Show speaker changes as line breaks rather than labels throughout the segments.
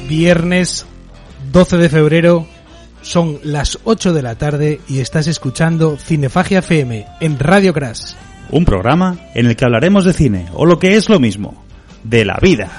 Viernes 12 de febrero, son las 8 de la tarde y estás escuchando Cinefagia FM en Radio Crash.
Un programa en el que hablaremos de cine, o lo que es lo mismo, de la vida.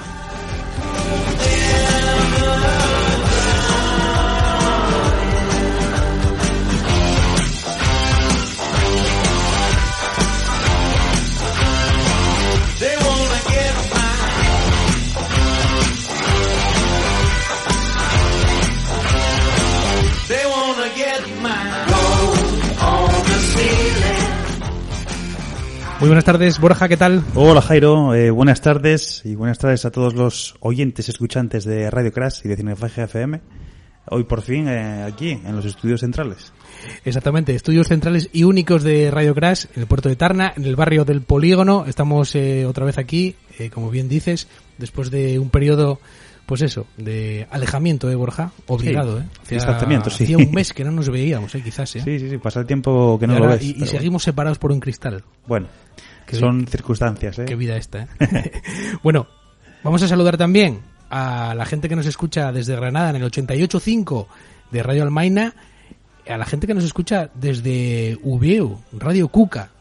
Muy buenas tardes, Borja, ¿qué tal?
Hola, Jairo, buenas tardes y buenas tardes a todos los oyentes, escuchantes de Radio Crash y de Cinefagia FM. Hoy por fin aquí, en los estudios centrales.
Exactamente, estudios centrales y únicos de Radio Crash, en el puerto de Tarna, en el barrio del Polígono. Estamos otra vez aquí, como bien dices, después de un periodo, pues eso, de alejamiento, Borja, obligado,
sí, distanciamiento, sí.
Hacía un mes que no nos veíamos, quizás,
Sí, pasa el tiempo que no lo ves.
Y seguimos separados por un cristal.
Bueno, son circunstancias,
Qué vida esta, Bueno, vamos a saludar también a la gente que nos escucha desde Granada en el 88.5 de Radio Almaina, a la gente que nos escucha desde Ubieu, Radio Cuca,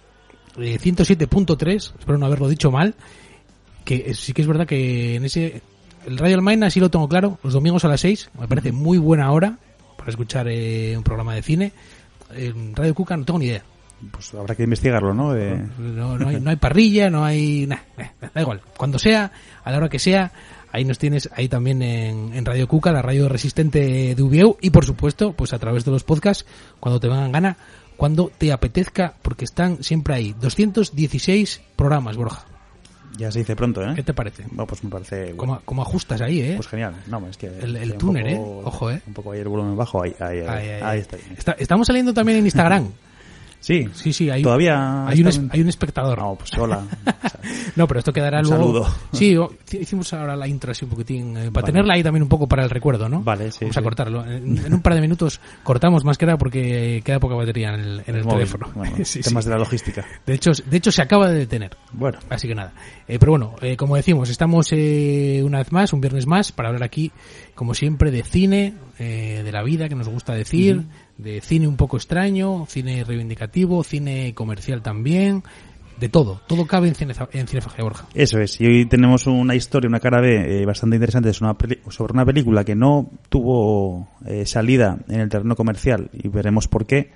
107.3, espero no haberlo dicho mal, que sí que es verdad que en ese... El Radio Almaina sí lo tengo claro, los domingos a las 6, me parece muy buena hora para escuchar un programa de cine. En Radio Cuca no tengo ni idea.
Pues habrá que investigarlo, ¿no?
No hay parrilla, no hay... da igual, cuando sea, a la hora que sea, ahí nos tienes, ahí también en Radio Cuca, la radio resistente de Ubieu, y por supuesto, pues a través de los podcasts, cuando te vengan gana, cuando te apetezca, porque están siempre ahí. 216 programas, Borja.
Ya se dice pronto, ¿eh?
¿Qué te parece?
Bueno, pues me parece... Bueno.
¿Cómo ajustas ahí,
Pues genial. No, es que...
El túnel, Ojo,
Un poco ahí el volumen bajo, ahí está.
Estamos saliendo también en Instagram.
Sí,
todavía hay un espectador.
No, pues hola.
No, pero esto quedará luego.
Saludo.
Sí, hicimos ahora la intro así un poquitín, para tenerla ahí también un poco para el recuerdo, ¿no?
Vale, sí.
Vamos a cortarlo. En un par de minutos cortamos más que nada porque queda poca batería en el teléfono.
Bueno, temas de la logística.
De hecho se acaba de detener.
Bueno.
Así que nada. Pero bueno, como decimos, estamos una vez más, un viernes más, para hablar aquí, como siempre, de cine, de la vida, que nos gusta decir, de cine un poco extraño, cine reivindicativo, cine comercial también, de todo cabe en Cinefagia, Borja.
Eso es, y hoy tenemos una historia, una cara B bastante interesante sobre una película que no tuvo salida en el terreno comercial, y veremos por qué.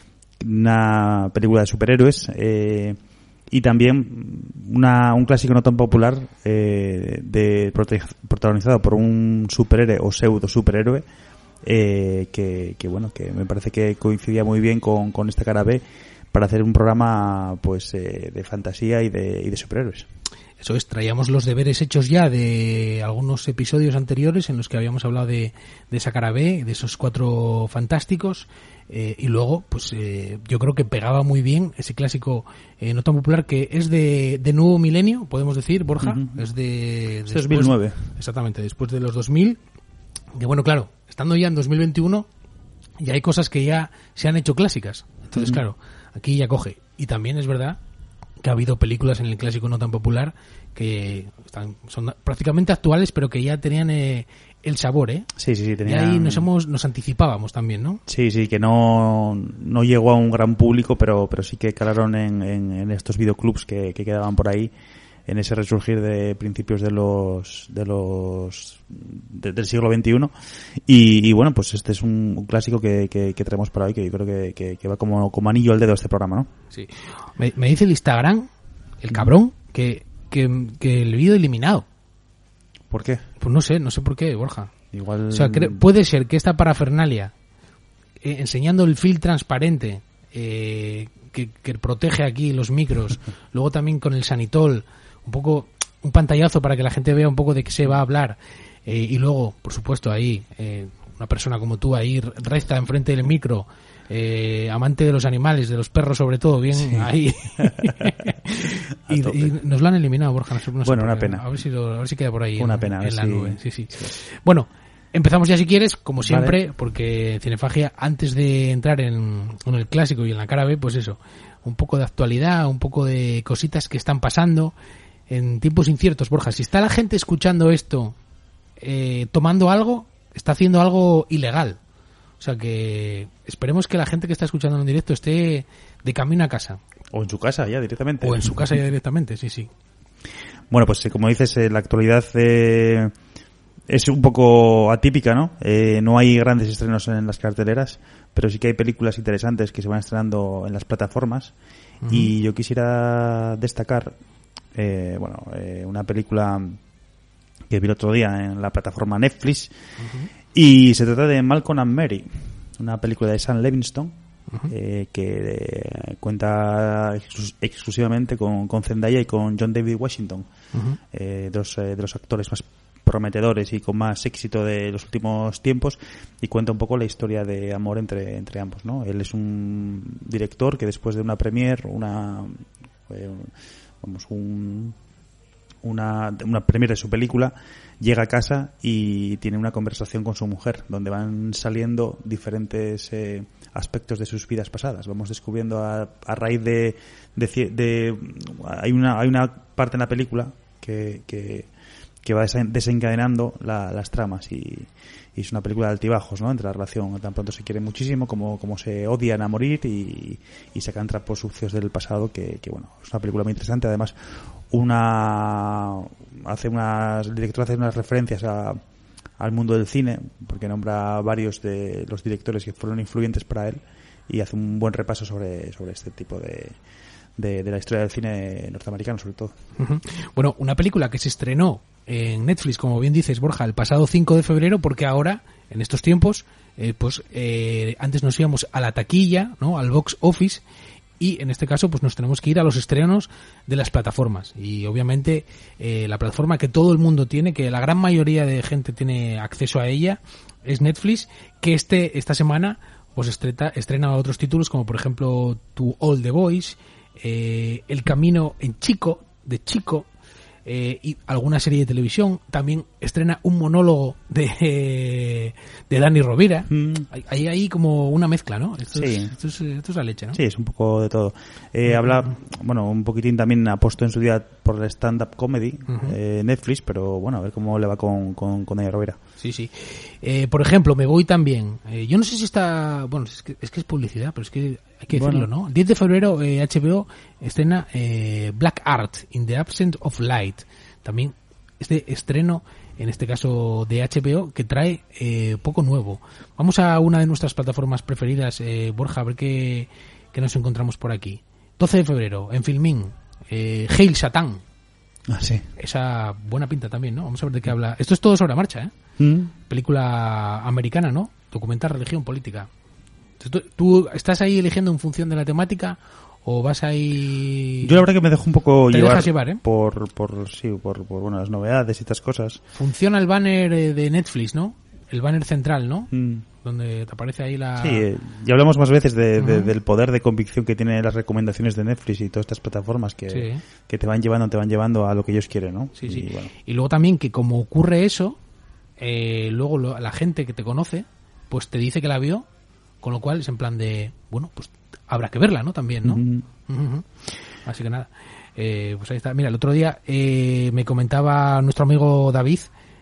Una película de superhéroes, y también un clásico no tan popular, protagonizado por un superhéroe o pseudo superhéroe, que me parece que coincidía muy bien con esta cara B para hacer un programa pues de fantasía y de superhéroes.
Eso es, traíamos los deberes hechos ya de algunos episodios anteriores en los que habíamos hablado de esa cara B, de esos 4 fantásticos, y luego pues yo creo que pegaba muy bien ese clásico no tan popular que es de nuevo milenio, podemos decir, Borja. Es de
2009.
Exactamente, después de los 2000, que bueno, claro, estando ya en 2021 ya hay cosas que ya se han hecho clásicas, entonces claro, aquí ya coge. Y también es verdad que ha habido películas en el clásico no tan popular que son prácticamente actuales, pero que ya tenían el sabor,
Sí, tenían...
Y ahí nos anticipábamos también, ¿no?
Sí, que no llegó a un gran público, pero sí que calaron en estos videoclubs que quedaban por ahí, en ese resurgir de principios del siglo XXI. Y bueno, pues este es un clásico que traemos para hoy, que yo creo que va como anillo al dedo este programa, ¿no?
Sí. Me dice el Instagram, el cabrón, que el vídeo eliminado.
¿Por qué?
Pues no sé por qué, Borja.
Igual...
O sea, puede ser que esta parafernalia, enseñando el film transparente, que protege aquí los micros, luego también con el sanitol, un poco un pantallazo para que la gente vea un poco de qué se va a hablar, y luego, por supuesto, ahí una persona como tú ahí recta enfrente del micro, amante de los animales, de los perros sobre todo, bien ahí. y nos lo han eliminado, Borja. No sé
bueno, una pena.
A ver si queda por ahí
una pena,
en la nube. Sí. Bueno, empezamos ya si quieres, como siempre, vale. Porque Cinefagia, antes de entrar en el clásico y en la cara B, pues eso, un poco de actualidad, un poco de cositas que están pasando en tiempos inciertos, Borja. Si está la gente escuchando esto tomando algo, está haciendo algo ilegal. O sea que esperemos que la gente que está escuchando en directo esté de camino a casa.
O en su casa ya directamente.
O en su casa ya directamente, sí.
Bueno, pues como dices, la actualidad es un poco atípica, ¿no? No hay grandes estrenos en las carteleras, pero sí que hay películas interesantes que se van estrenando en las plataformas. Uh-huh. Y yo quisiera destacar, una película que vi el otro día en la plataforma Netflix. Uh-huh. Y se trata de Malcolm and Mary, una película de Sam Levinson, uh-huh, que cuenta exclusivamente con Zendaya y con John David Washington, uh-huh, de los actores más prometedores y con más éxito de los últimos tiempos, y cuenta un poco la historia de amor entre ambos, ¿no? Él es un director que después de una premiere, una premiere de su película, llega a casa y tiene una conversación con su mujer donde van saliendo diferentes aspectos de sus vidas pasadas. Vamos descubriendo a raíz de hay una parte en la película que va desencadenando las tramas, y es una película de altibajos, ¿no? Entre la relación, tan pronto se quiere muchísimo como se odian a morir y sacan trapos sucios del pasado, que bueno, es una película muy interesante. Además, el director hace unas referencias al mundo del cine, porque nombra varios de los directores que fueron influyentes para él, y hace un buen repaso sobre este tipo de la historia del cine norteamericano, sobre todo.
Uh-huh. Bueno, una película que se estrenó en Netflix, como bien dices, Borja, el pasado 5 de febrero, porque ahora, en estos tiempos, antes nos íbamos a la taquilla, ¿no? Al box office, y en este caso pues nos tenemos que ir a los estrenos de las plataformas. Y obviamente la plataforma que todo el mundo tiene, que la gran mayoría de gente tiene acceso a ella, es Netflix, que esta semana pues estrena otros títulos, como por ejemplo To All the Boys, El Camino de Chico, y alguna serie de televisión. También estrena un monólogo de Dani Rovira. Hay ahí como una mezcla, ¿no? Esto es la leche, ¿no?
Sí, es un poco de todo. Habla, un poquitín también ha puesto en su día por el stand-up comedy, uh-huh, Netflix, pero bueno, a ver cómo le va con Dani Rovira.
Sí. Por ejemplo, me voy también. Yo no sé si está... Bueno, es que es publicidad, pero es que hay que decirlo, ¿no? 10 de febrero HBO estrena Black Art, In the Absence of Light. También este estreno, en este caso de HBO, que trae poco nuevo. Vamos a una de nuestras plataformas preferidas, Borja, a ver qué nos encontramos por aquí. 12 de febrero, en Filmin, Hail Satan.
Ah, sí.
Esa buena pinta también, ¿no? Vamos a ver de qué habla. Esto es todo sobre la marcha, ¿eh? Película americana, ¿no? Documental, religión, política. ¿Tú estás ahí eligiendo en función de la temática o vas ahí...?
Yo la verdad que me dejo un poco
llevar, ¿eh?
por las novedades y estas cosas.
Funciona el banner de Netflix, ¿no? El banner central, ¿no? Donde te aparece ahí la...
Sí, ya hablamos más veces del poder de convicción que tienen las recomendaciones de Netflix y todas estas plataformas que te van llevando a lo que ellos quieren, ¿no?
Sí. Bueno. Y luego también que como ocurre eso, luego la gente que te conoce, pues te dice que la vio, con lo cual es en plan de, bueno, pues habrá que verla, ¿no? También, ¿no? Uh-huh. Así que nada, pues ahí está. Mira, el otro día me comentaba nuestro amigo David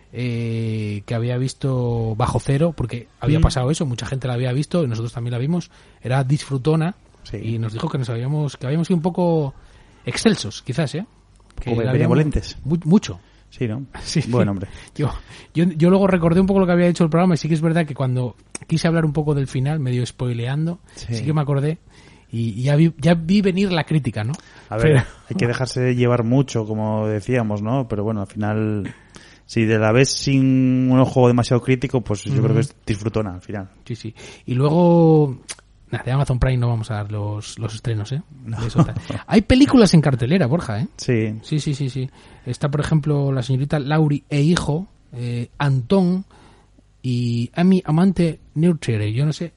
que había visto Bajo Cero, porque había pasado eso, mucha gente la había visto y nosotros también la vimos, era disfrutona, y nos dijo que habíamos sido un poco excelsos, quizás,
que benevolentes.
Mucho.
Sí, ¿no?
Sí.
Buen hombre.
Yo luego recordé un poco lo que había hecho el programa, y sí que es verdad que cuando quise hablar un poco del final, medio spoileando, sí que me acordé y ya vi venir la crítica, ¿no?
A ver, hay que dejarse llevar mucho, como decíamos, ¿no? Pero bueno, al final, si te la ves sin un ojo demasiado crítico, pues yo creo que es disfrutona al final.
Sí. Y luego... de Amazon Prime no vamos a dar los estrenos, ¿eh?
No.
Hay películas en cartelera, Borja, ¿eh?
Sí.
Está, por ejemplo, La señorita Laurie e hijo, Antón y Amy Amante Nurture. Yo no sé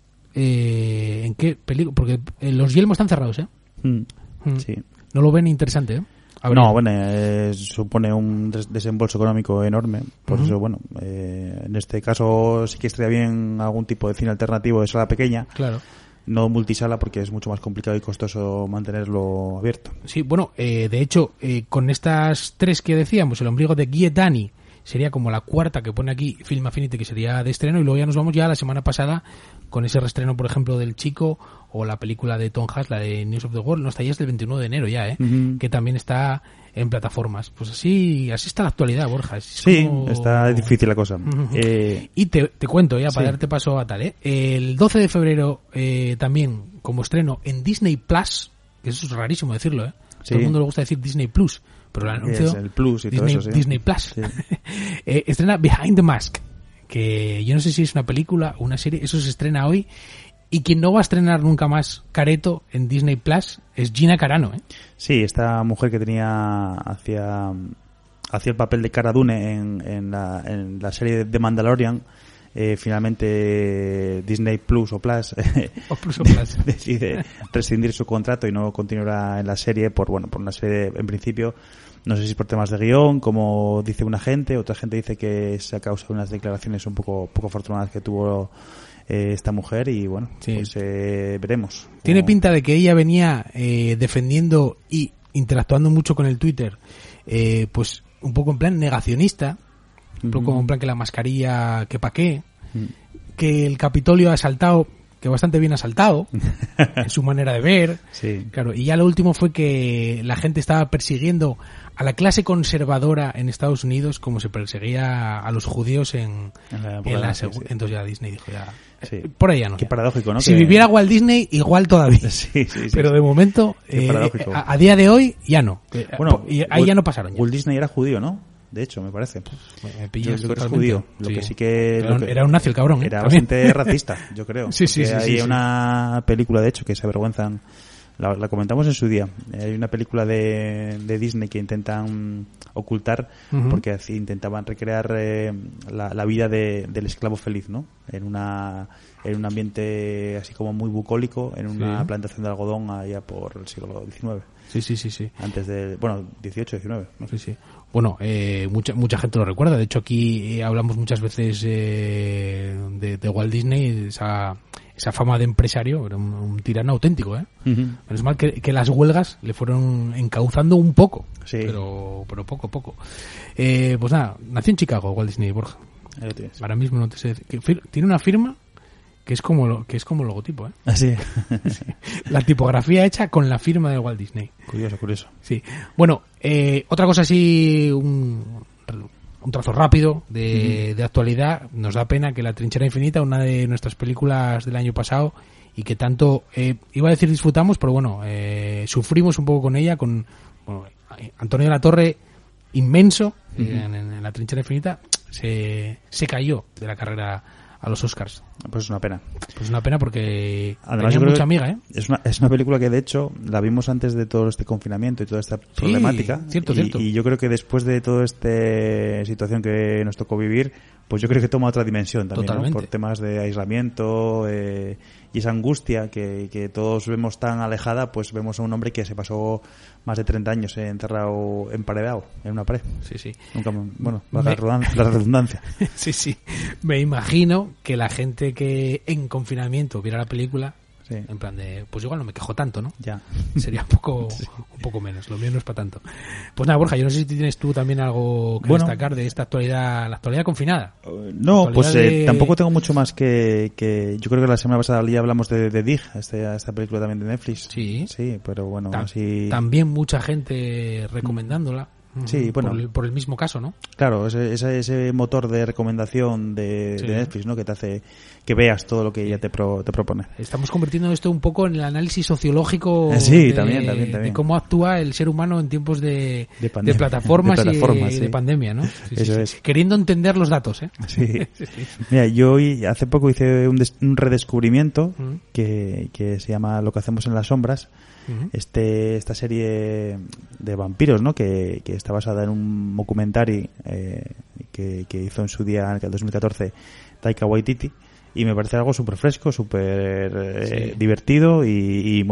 en qué película, porque los Yelmo están cerrados, ¿eh?
Sí.
No lo ven interesante, ¿eh?
No, bueno, supone un desembolso económico enorme. Por eso, bueno, en este caso sí que estaría bien algún tipo de cine alternativo de sala pequeña.
Claro.
No multisala, porque es mucho más complicado y costoso mantenerlo abierto.
Sí, bueno, de hecho, con estas tres que decíamos, El ombligo de Guy Dani, sería como la cuarta que pone aquí Film Affinity, que sería de estreno, y luego ya nos vamos ya la semana pasada con ese reestreno, por ejemplo, del Chico, o la película de Tom Hanks, la de News of the World. No, está ya es del 21 de enero ya, que también está en plataformas. Pues así está la actualidad, Borja.
Sí, como... está difícil la cosa.
Y te cuento ya, para darte paso a tal, el 12 de febrero también como estreno en Disney Plus, que eso es rarísimo decirlo, todo el mundo le gusta decir Disney Plus, pero el anuncio
es el Plus y
Disney,
todo eso,
Disney Plus. Estrena Behind the Mask, que yo no sé si es una película o una serie, eso se estrena hoy. Y quien no va a estrenar nunca más careto en Disney Plus es Gina Carano,
Sí, esta mujer que hacía el papel de Cara Dune en la serie de Mandalorian. Finalmente Disney Plus o Plus, decide rescindir su contrato y no continuará en la serie por una serie en principio, no sé si por temas de guión, como dice una gente, otra gente dice que es a causa de unas declaraciones un poco afortunadas que tuvo esta mujer, y bueno, pues veremos.
Tiene pinta de que ella venía defendiendo y interactuando mucho con el Twitter, pues un poco en plan negacionista, un poco en plan que la mascarilla, que pa' qué, que el Capitolio ha asaltado, que bastante bien asaltado, en su manera de ver.
Sí.
Claro, y ya lo último fue que la gente estaba persiguiendo a la clase conservadora en Estados Unidos como se perseguía a los judíos en la segunda. Entonces ya Disney dijo por ahí ya no.
Qué paradójico, ¿no?
Si viviera Walt Disney, igual todavía. Pero de momento, a día de hoy, ya no.
Bueno,
y ahí ya no pasaron.
Walt Disney era judío, ¿no? De hecho, me parece.
Me pillas
yo creo que es judío. Lo que sí que...
Era un nazi el cabrón,
Era bastante racista, yo creo.
Sí.
Hay una película, de hecho, que se avergüenzan. La comentamos en su día. Hay una película de Disney que intentan ocultar porque así intentaban recrear la vida del esclavo feliz, ¿no? En un ambiente así como muy bucólico, en una plantación de algodón allá por el siglo XIX.
Sí.
Antes de, 18, 19. ¿no?
Sí. Bueno, mucha gente lo recuerda. De hecho, aquí hablamos muchas veces de Walt Disney, esa fama de empresario. Era un tirano auténtico, Menos mal que las huelgas le fueron encauzando un poco, pero poco. Pues nada, nació en Chicago Walt Disney, Borja. Ahora mismo no te sé decir. Tiene una firma que es como logotipo,
Sí.
La tipografía hecha con la firma de Walt Disney.
Curioso.
Sí. Bueno, otra cosa así, un trozo rápido de actualidad. Nos da pena que La Trinchera Infinita, una de nuestras películas del año pasado, y que tanto, iba a decir disfrutamos, pero sufrimos un poco con ella, con Antonio de la Torre, inmenso, en La Trinchera Infinita, se cayó de la carrera a los Oscars.
Pues es una pena.
Pues es una pena porque
además
tenía mucha amiga,
Es una película que de hecho la vimos antes de todo este confinamiento y toda esta problemática.
Cierto.
Y yo creo que después de toda esta situación que nos tocó vivir, pues yo creo que toma otra dimensión también, ¿no? Por temas de aislamiento y esa angustia que todos vemos tan alejada, pues vemos a un hombre que se pasó más de 30 años encerrado, emparedado en una pared.
Sí.
Nunca, la redundancia.
Sí. Me imagino que la gente que en confinamiento viera la película, en plan de, pues igual no me quejo tanto, ¿no?
Ya.
Sería un poco menos, lo mío no es para tanto. Pues nada, Borja, yo no sé si tienes tú también algo que destacar de esta actualidad, la actualidad confinada.
No, pues tampoco tengo mucho más que yo creo que la semana pasada ya hablamos de Dig, esta película también de Netflix.
Sí,
pero bueno, así...
También mucha gente recomendándola.
Sí, bueno.
Por el mismo caso, ¿no?
Claro, ese motor de recomendación de Netflix, ¿no? Que te hace que veas todo lo que ella te propone.
Estamos convirtiendo esto un poco en el análisis sociológico
también.
de cómo actúa el ser humano en tiempos de plataformas y de pandemia, ¿no?
Eso es.
Queriendo entender los datos,
Sí. Mira, yo hace poco hice un redescubrimiento que se llama Lo que hacemos en las sombras. Esta serie de vampiros, ¿no? Que está basada en un documentary que hizo en su día, en el 2014, Taika Waititi, y me parece algo súper fresco, súper divertido y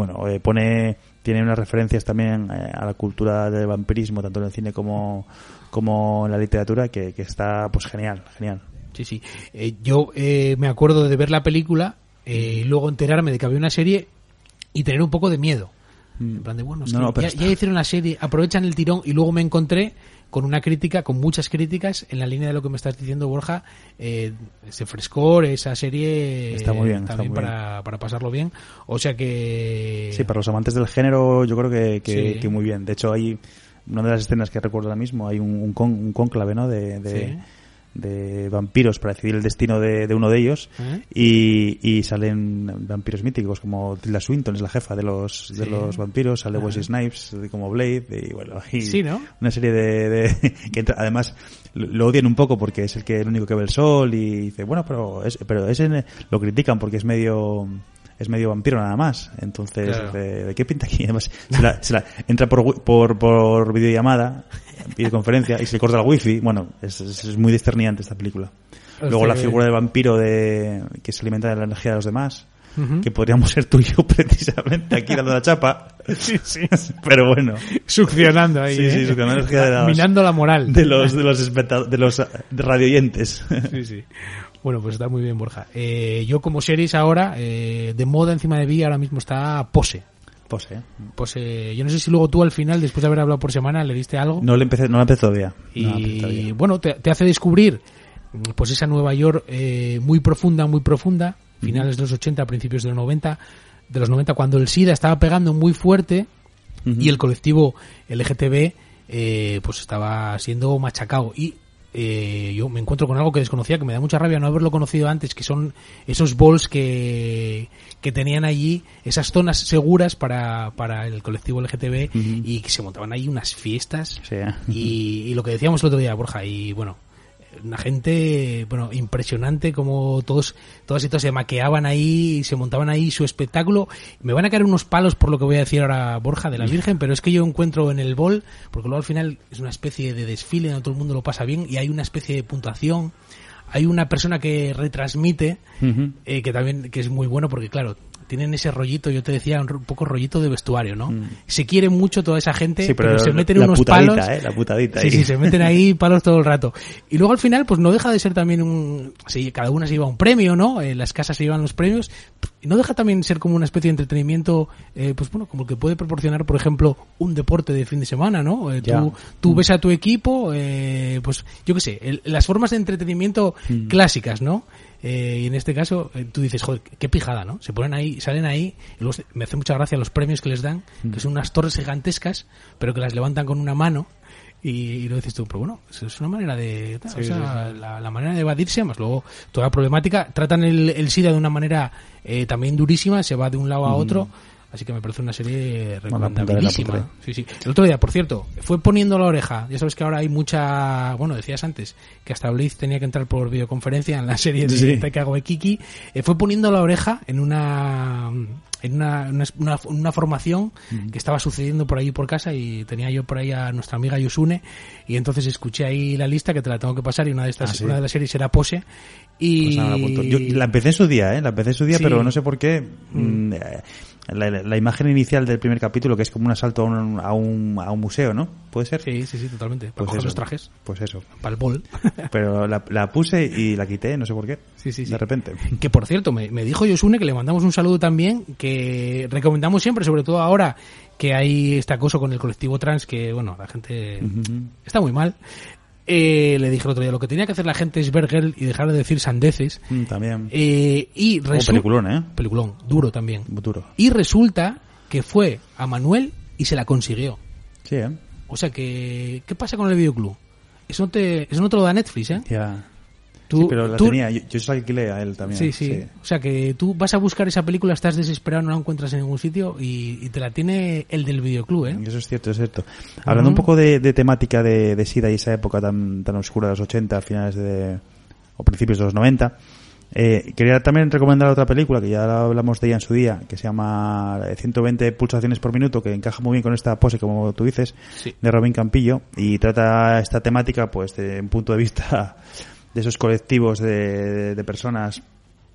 tiene unas referencias también a la cultura del vampirismo, tanto en el cine como en la literatura, que está pues genial.
Sí. Yo me acuerdo de ver la película y luego enterarme de que había una serie y tener un poco de miedo. En plan de, bueno, es
No,
que
pero
ya hicieron la serie, aprovechan el tirón, y luego me encontré con una crítica, con muchas críticas, en la línea de lo que me estás diciendo, Borja, ese frescor, esa serie
está muy bien,
también
está muy bien.
para pasarlo bien. O sea que...
Sí, para los amantes del género yo creo
Sí.
que muy bien. De hecho, hay una de las escenas que recuerdo ahora mismo, hay un cónclave, ¿no?
Sí.
De vampiros para decidir el destino de uno de ellos y salen vampiros míticos como Tilda Swinton es la jefa de los vampiros, sale Wesley Snipes como Blade y bueno, hay
Sí, ¿no?
una serie de que además lo odian un poco porque es el único que ve el sol y dice, bueno, pero ese lo critican porque es medio vampiro nada más. Entonces,
claro.
¿de qué pinta aquí? Además, se la entra por videollamada, videoconferencia, y se le corta el wifi. Bueno, es muy discerniante esta película. Luego la figura del vampiro que se alimenta de la energía de los demás, que podríamos ser tú y yo precisamente aquí dando la chapa.
Sí, sí.
Pero bueno.
Succionando ahí.
Sí, succionando la energía de
minando la moral.
de los radioyentes.
Sí, sí. Bueno, pues está muy bien, Borja. Yo como series ahora, de moda encima de mí, ahora mismo está Pose. Pose. Yo no sé si luego tú al final, después de haber hablado por semana, le diste algo.
No la empecé todavía.
Y bueno, te hace descubrir pues esa Nueva York muy profunda, finales de los 80, principios de los 90, cuando el SIDA estaba pegando muy fuerte y el colectivo LGTB pues estaba siendo machacado. Y yo me encuentro con algo que desconocía, que me da mucha rabia no haberlo conocido antes, que son esos balls que tenían allí, esas zonas seguras para el colectivo LGTB y que se montaban ahí unas fiestas y lo que decíamos el otro día, Borja, y bueno, una gente, bueno, impresionante como todos y todas se maqueaban ahí y se montaban ahí su espectáculo. Me van a caer unos palos por lo que voy a decir ahora, Borja, de la Virgen, pero es que yo encuentro en el bol, porque luego al final es una especie de desfile donde todo el mundo lo pasa bien y hay una especie de puntuación. Hay una persona que retransmite, que es muy bueno porque claro, tienen ese rollito, yo te decía, un poco rollito de vestuario, ¿no? Se quiere mucho toda esa gente,
sí, pero
se meten unos palos.
La putadita.
Sí, sí, se meten ahí palos todo el rato. Y luego al final, pues no deja de ser también cada una se lleva un premio, ¿no? Las casas se llevan los premios. Y no deja también ser como una especie de entretenimiento, pues bueno, como el que puede proporcionar, por ejemplo, un deporte de fin de semana, ¿no? Tú ves a tu equipo, pues yo qué sé, las formas de entretenimiento clásicas, ¿no? Y en este caso, tú dices, joder, qué pijada, ¿no? Se ponen ahí, salen ahí, y luego me hace mucha gracia los premios que les dan, que son unas torres gigantescas, pero que las levantan con una mano, y lo dices tú, pero bueno, es una manera de... La manera de evadirse, más luego toda la problemática, tratan el SIDA de una manera también durísima, se va de un lado a otro, así que me parece una serie recomendabilísima. Sí. El otro día, por cierto, fue poniendo la oreja. Ya sabes que ahora hay mucha... Bueno, decías antes que hasta Blade tenía que entrar por videoconferencia en la serie de Taika Waititi. Fue poniendo la oreja en una formación que estaba sucediendo por ahí por casa y tenía yo por ahí a nuestra amiga Yusune y entonces escuché ahí la lista que te la tengo que pasar y una de las series era Pose y...
Pues yo la empecé en su día, sí. Pero no sé por qué la imagen inicial del primer capítulo, que es como un asalto a un museo, ¿no? ¿Puede ser?
Sí, totalmente. Para coger los trajes.
Pues eso.
Para el bol.
Pero la puse y la quité, no sé por qué.
Sí.
De repente.
Que por cierto, me dijo Yosune, que le mandamos un saludo también, que recomendamos siempre, sobre todo ahora que hay este acoso con el colectivo trans, que bueno, la gente está muy mal. Le dije el otro día, lo que tenía que hacer la gente es ver Girl y dejar de decir sandeces.
También.
Peliculón, Peliculón, duro también.
Duro.
Y resulta que fue a Manuel y se la consiguió.
Sí,
O sea que, ¿qué pasa con el videoclub? Eso no te lo da Netflix, ¿eh?
Ya. Sí, pero la tenía. Yo se la alquilé a él también.
Sí. O sea que tú vas a buscar esa película, estás desesperado, no la encuentras en ningún sitio y te la tiene el del videoclub, ¿eh?
Eso es cierto. Hablando un poco de temática de SIDA y esa época tan oscura de los 80, finales o principios de los 90, quería también recomendar otra película que ya hablamos de ella en su día, que se llama 120 pulsaciones por minuto, que encaja muy bien con esta pose, como tú dices, de Robin Campillo, y trata esta temática pues de un punto de vista de esos colectivos de personas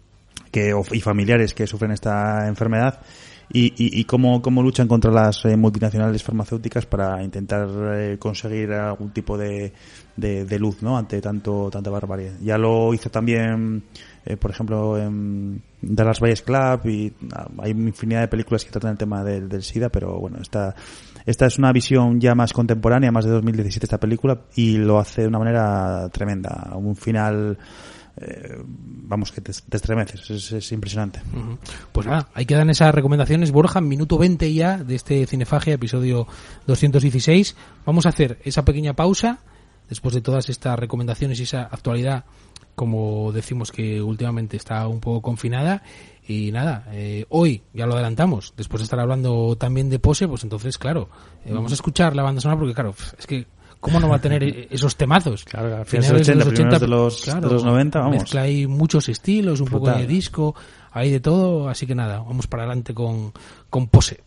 y familiares que sufren esta enfermedad y cómo luchan contra las multinacionales farmacéuticas para intentar conseguir algún tipo de luz, ¿no? Ante tanta barbarie. Ya lo hizo también por ejemplo, en Dallas Buyers Club, y hay infinidad de películas que tratan el tema del SIDA, pero bueno, esta es una visión ya más contemporánea, más de 2017 esta película, y lo hace de una manera tremenda. Un final, vamos, que te estremeces, es impresionante.
Pues nada, ahí quedan esas recomendaciones, Borja, minuto 20 ya de este Cinefagia, episodio 216. Vamos a hacer esa pequeña pausa, después de todas estas recomendaciones y esa actualidad, como decimos que últimamente está un poco confinada. Y nada, hoy ya lo adelantamos, después de estar hablando también de Pose, pues entonces, claro, vamos a escuchar la banda sonora, porque claro, es que ¿cómo no va a tener esos temazos?
Claro, finales de los 80, de los 90, vamos.
Mezcla hay muchos estilos, un
Brutal.
poco de disco, hay de todo, así que nada, vamos para adelante con Pose.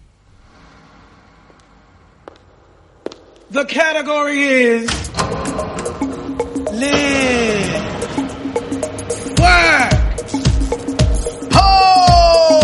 The category is live, work, pose.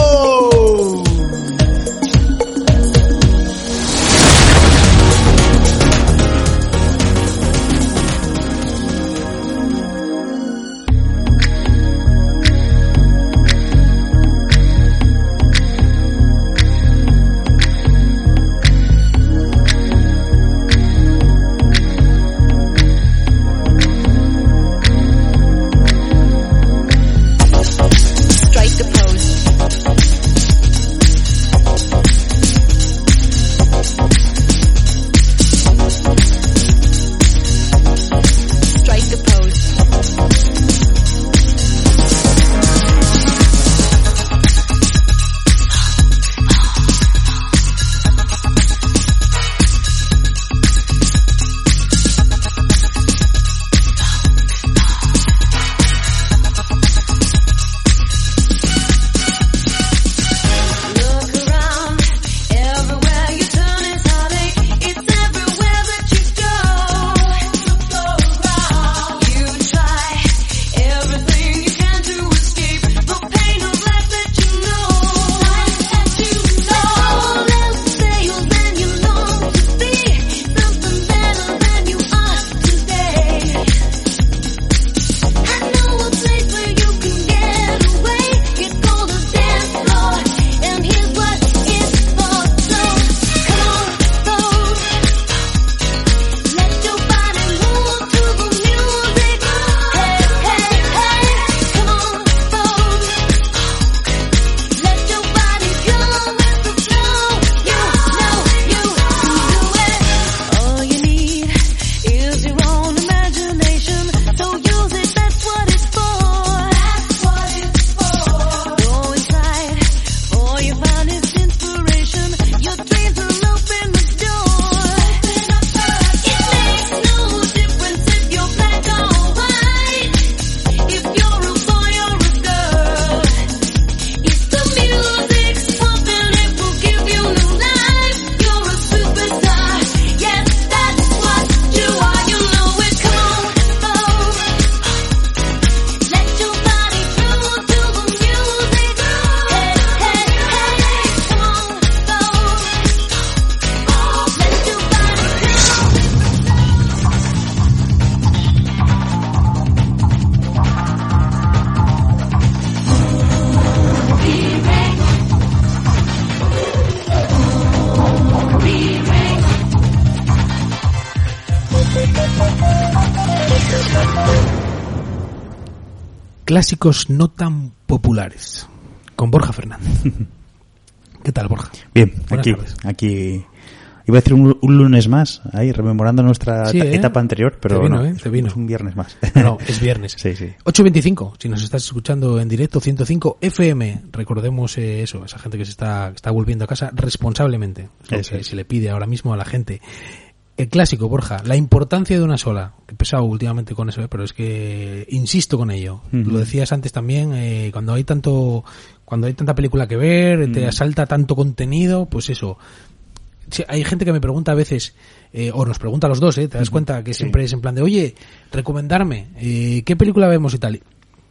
Clásicos no tan populares, con Borja Fernández. ¿Qué tal, Borja?
Bien,
Buenas tardes.
aquí iba a decir un lunes más, ahí rememorando nuestra etapa anterior, pero
te vino,
no,
te vino.
Es un viernes más.
No, es viernes.
Sí.
8:25, si nos estás escuchando en directo, 105 FM. Recordemos eso, esa gente que se está volviendo a casa responsablemente. Es lo que se le pide ahora mismo a la gente. El clásico, Borja, la importancia de una sola. He pesado últimamente con eso, pero es que insisto con ello. Lo decías antes también, cuando hay tanta película que ver, te asalta tanto contenido, pues eso. Sí, hay gente que me pregunta a veces, o nos pregunta a los dos, te das cuenta que siempre es en plan de, oye, recomendarme, ¿qué película vemos y tal?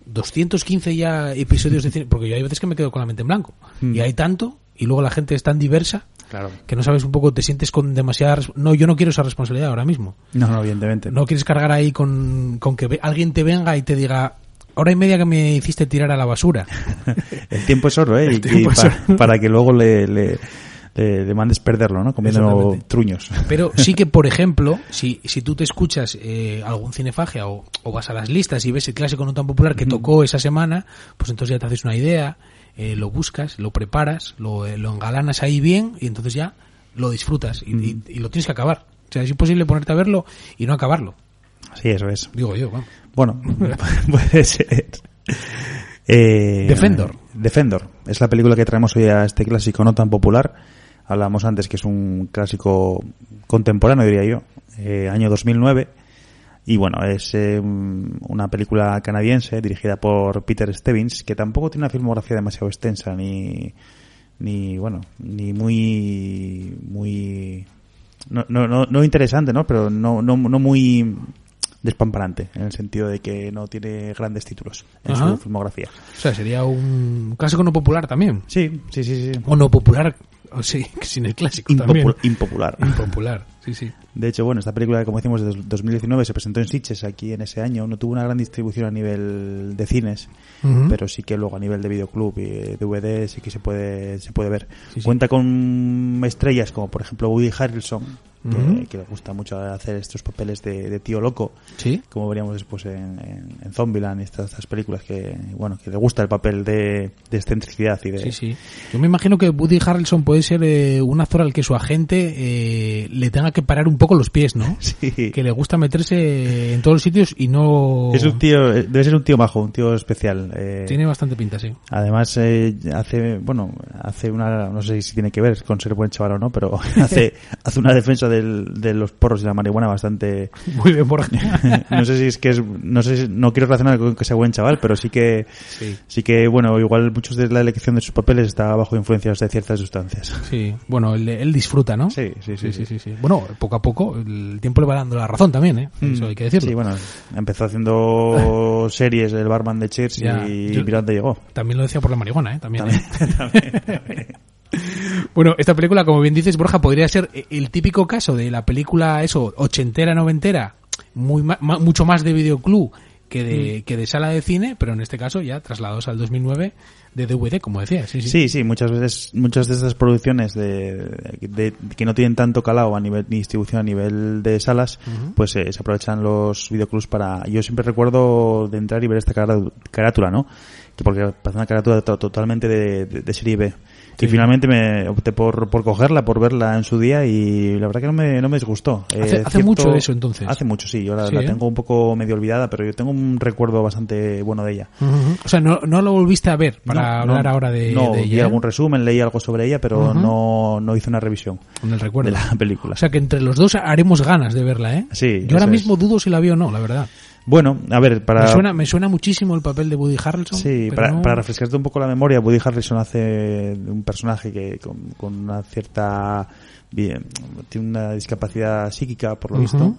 215 ya episodios de cine, porque yo hay veces que me quedo con la mente en blanco. Y hay tanto, y luego la gente es tan diversa,
claro,
que no sabes un poco, te sientes con demasiada... No, yo no quiero esa responsabilidad ahora mismo.
No, evidentemente.
No quieres cargar ahí con que alguien te venga y te diga, hora y media que me hiciste tirar a la basura.
El tiempo es oro, ¿eh?
El tiempo es oro.
Para que luego le mandes perderlo, ¿no? Comiendo truños.
Pero sí que, por ejemplo, si tú te escuchas algún cinefagia o vas a las listas y ves el clásico no tan popular que tocó esa semana, pues entonces ya te haces una idea, lo buscas, lo preparas, lo engalanas ahí bien y entonces ya lo disfrutas y lo tienes que acabar. O sea, es imposible ponerte a verlo y no acabarlo.
Sí, eso es.
Digo yo, vamos.
Bueno, puede ser.
Defender
es la película que traemos hoy a este clásico no tan popular. Hablamos antes que es un clásico contemporáneo, diría yo, año 2009. Y bueno, es una película canadiense dirigida por Peter Stevens, que tampoco tiene una filmografía demasiado extensa ni muy no interesante, ¿no? Pero no muy despamparante, en el sentido de que no tiene grandes títulos en su filmografía.
O sea, sería un clásico no popular también.
Sí.
O no popular, o sí, sin el clásico también.
Impopular,
sí.
De hecho, bueno, esta película, como decimos, de 2019 se presentó en Sitges aquí en ese año. No tuvo una gran distribución a nivel de cines, pero sí que luego a nivel de videoclub y DVD sí que se puede ver. Sí. Cuenta con estrellas como, por ejemplo, Woody Harrelson, que le gusta mucho hacer estos papeles de tío loco,
¿sí?
Como veríamos después en Zombieland y estas películas que le gusta el papel de excentricidad y de...
Sí. Yo me imagino que Woody Harrelson puede ser un actor al que su agente le tenga que parar un poco los pies, ¿no?
Sí.
Que le gusta meterse en todos los sitios y no...
Es un tío, debe ser un tío majo, un tío especial.
Tiene bastante pinta, sí.
Además, hace una, no sé si tiene que ver con ser buen chaval o no, pero hace una defensa de los porros y la marihuana bastante...
Muy bien, por
no sé si es que no quiero relacionar con que sea buen chaval, pero sí que, bueno, igual muchos de la elección de sus papeles está bajo influencias de ciertas sustancias.
Sí, bueno, él disfruta, ¿no?
Sí.
Bueno, poco a poco, el tiempo le va dando la razón también, ¿eh? Eso hay que decirlo.
Sí, bueno, empezó haciendo series, el barman de Cheers, y mira dónde llegó.
También lo decía por la marihuana, ¿eh? También. Bueno, esta película, como bien dices, Borja, podría ser el típico caso de la película, ochentera, noventera, mucho más de videoclub que de sala de cine, pero en este caso ya trasladados al 2009 de DVD, como decías.
Sí, muchas de estas producciones de que no tienen tanto calado a nivel ni distribución a nivel de salas, pues se aprovechan los videoclubs para... Yo siempre recuerdo de entrar y ver esta carátula, ¿no? Porque parece una carátula totalmente de serie B. Sí. Y finalmente me opté por cogerla, por verla en su día, y la verdad que no me disgustó.
¿Hace mucho eso entonces?
Hace mucho, sí. Yo la tengo un poco medio olvidada, pero yo tengo un recuerdo bastante bueno de ella.
O sea, no lo volviste a ver para hablar ahora de ella.
Vi algún resumen, leí algo sobre ella, pero no hice una revisión de la película.
O sea, que entre los dos haremos ganas de verla, ¿eh?
Sí.
Yo ahora mismo dudo si la vi o no, la verdad.
Bueno, a ver,
me suena muchísimo el papel de Woody Harrelson.
Sí, para refrescarte un poco la memoria, Woody Harrelson hace un personaje que con una cierta... tiene una discapacidad psíquica, por lo visto.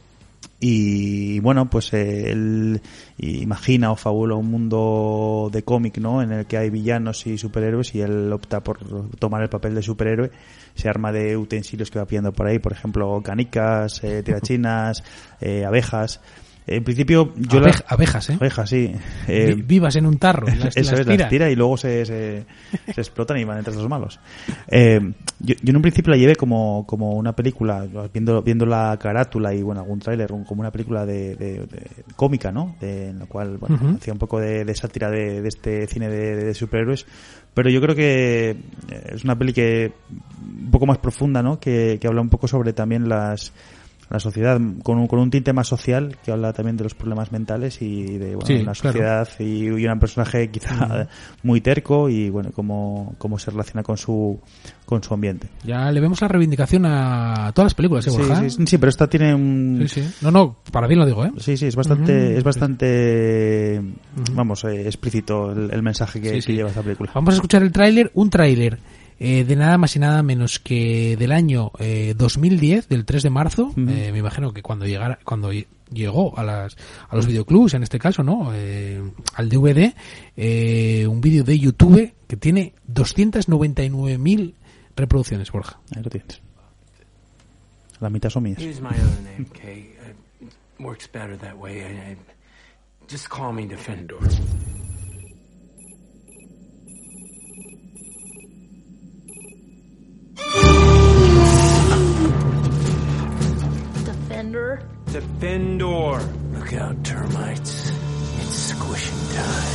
Y bueno, pues él imagina o fabula un mundo de cómic, ¿no? En el que hay villanos y superhéroes, y él opta por tomar el papel de superhéroe. Se arma de utensilios que va pillando por ahí, por ejemplo, canicas, tirachinas, abejas. En principio,
abejas, ¿eh?
Abejas, sí.
Vivas en un tarro. Las
tira y luego se explotan y van entre los malos. Yo en un principio la llevé como una película, viendo la carátula y bueno, algún tráiler, como una película de cómica, ¿no? En la cual, bueno, hacía un poco de sátira de este cine de superhéroes. Pero yo creo que es una peli que un poco más profunda, ¿no? Que habla un poco sobre también la sociedad, con un tinte más social, que habla también de los problemas mentales y de una sociedad, claro. y un personaje quizá muy terco, y bueno, cómo se relaciona con su ambiente.
Ya le vemos la reivindicación a todas las películas, ¿eh, Borja?
Sí, pero esta tiene un...
Sí. No, para bien lo digo, ¿eh?
Sí, es bastante vamos, explícito el mensaje que lleva esta película.
Vamos a escuchar un tráiler de nada más y nada menos que del año 2010, del 3 de marzo. Me imagino que cuando llegó a los videoclubs, en este caso, ¿no? Al DVD, un vídeo de YouTube que tiene 299.000 reproducciones, Borja.
Ahí lo tienes. La mitad son mías.
Use my other name, Kay. It works better that way. Just call me Defender.
Defender?
Defendor. Look out, termites. It's squishing time.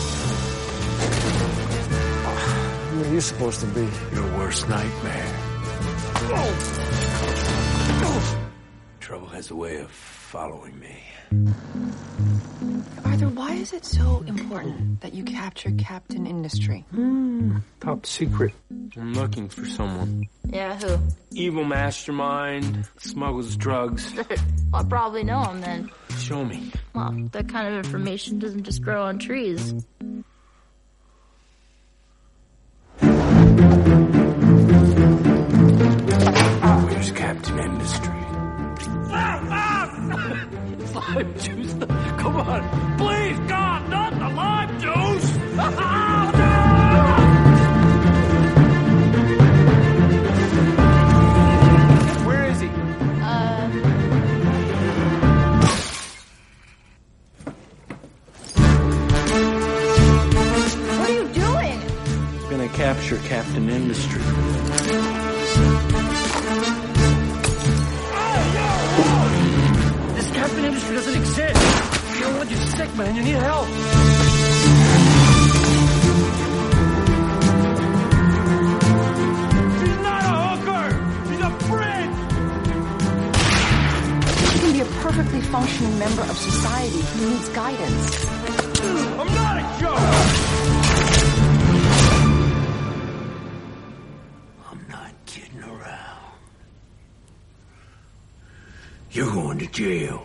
What are you supposed to be?
Your worst nightmare. Trouble has a way of following me.
Arthur, why is it so important that you capture Captain Industry?
Top secret. I'm looking for someone.
Yeah, who?
Evil mastermind, smuggles drugs.
I'll probably know him then.
Show me.
Well, that kind of information doesn't just grow on trees.
Where's Captain Industry? Lime juice. Come on. Please, God, not the lime juice. Where is he?
What are you doing?
I'm gonna capture Captain Industry. This Captain Industry doesn't exist. You don't want you sick, man. You need help. He's not a hooker. He's a friend.
He can be a perfectly functioning member of society who needs guidance.
I'm not a joke. I'm not kidding around. You're going to jail.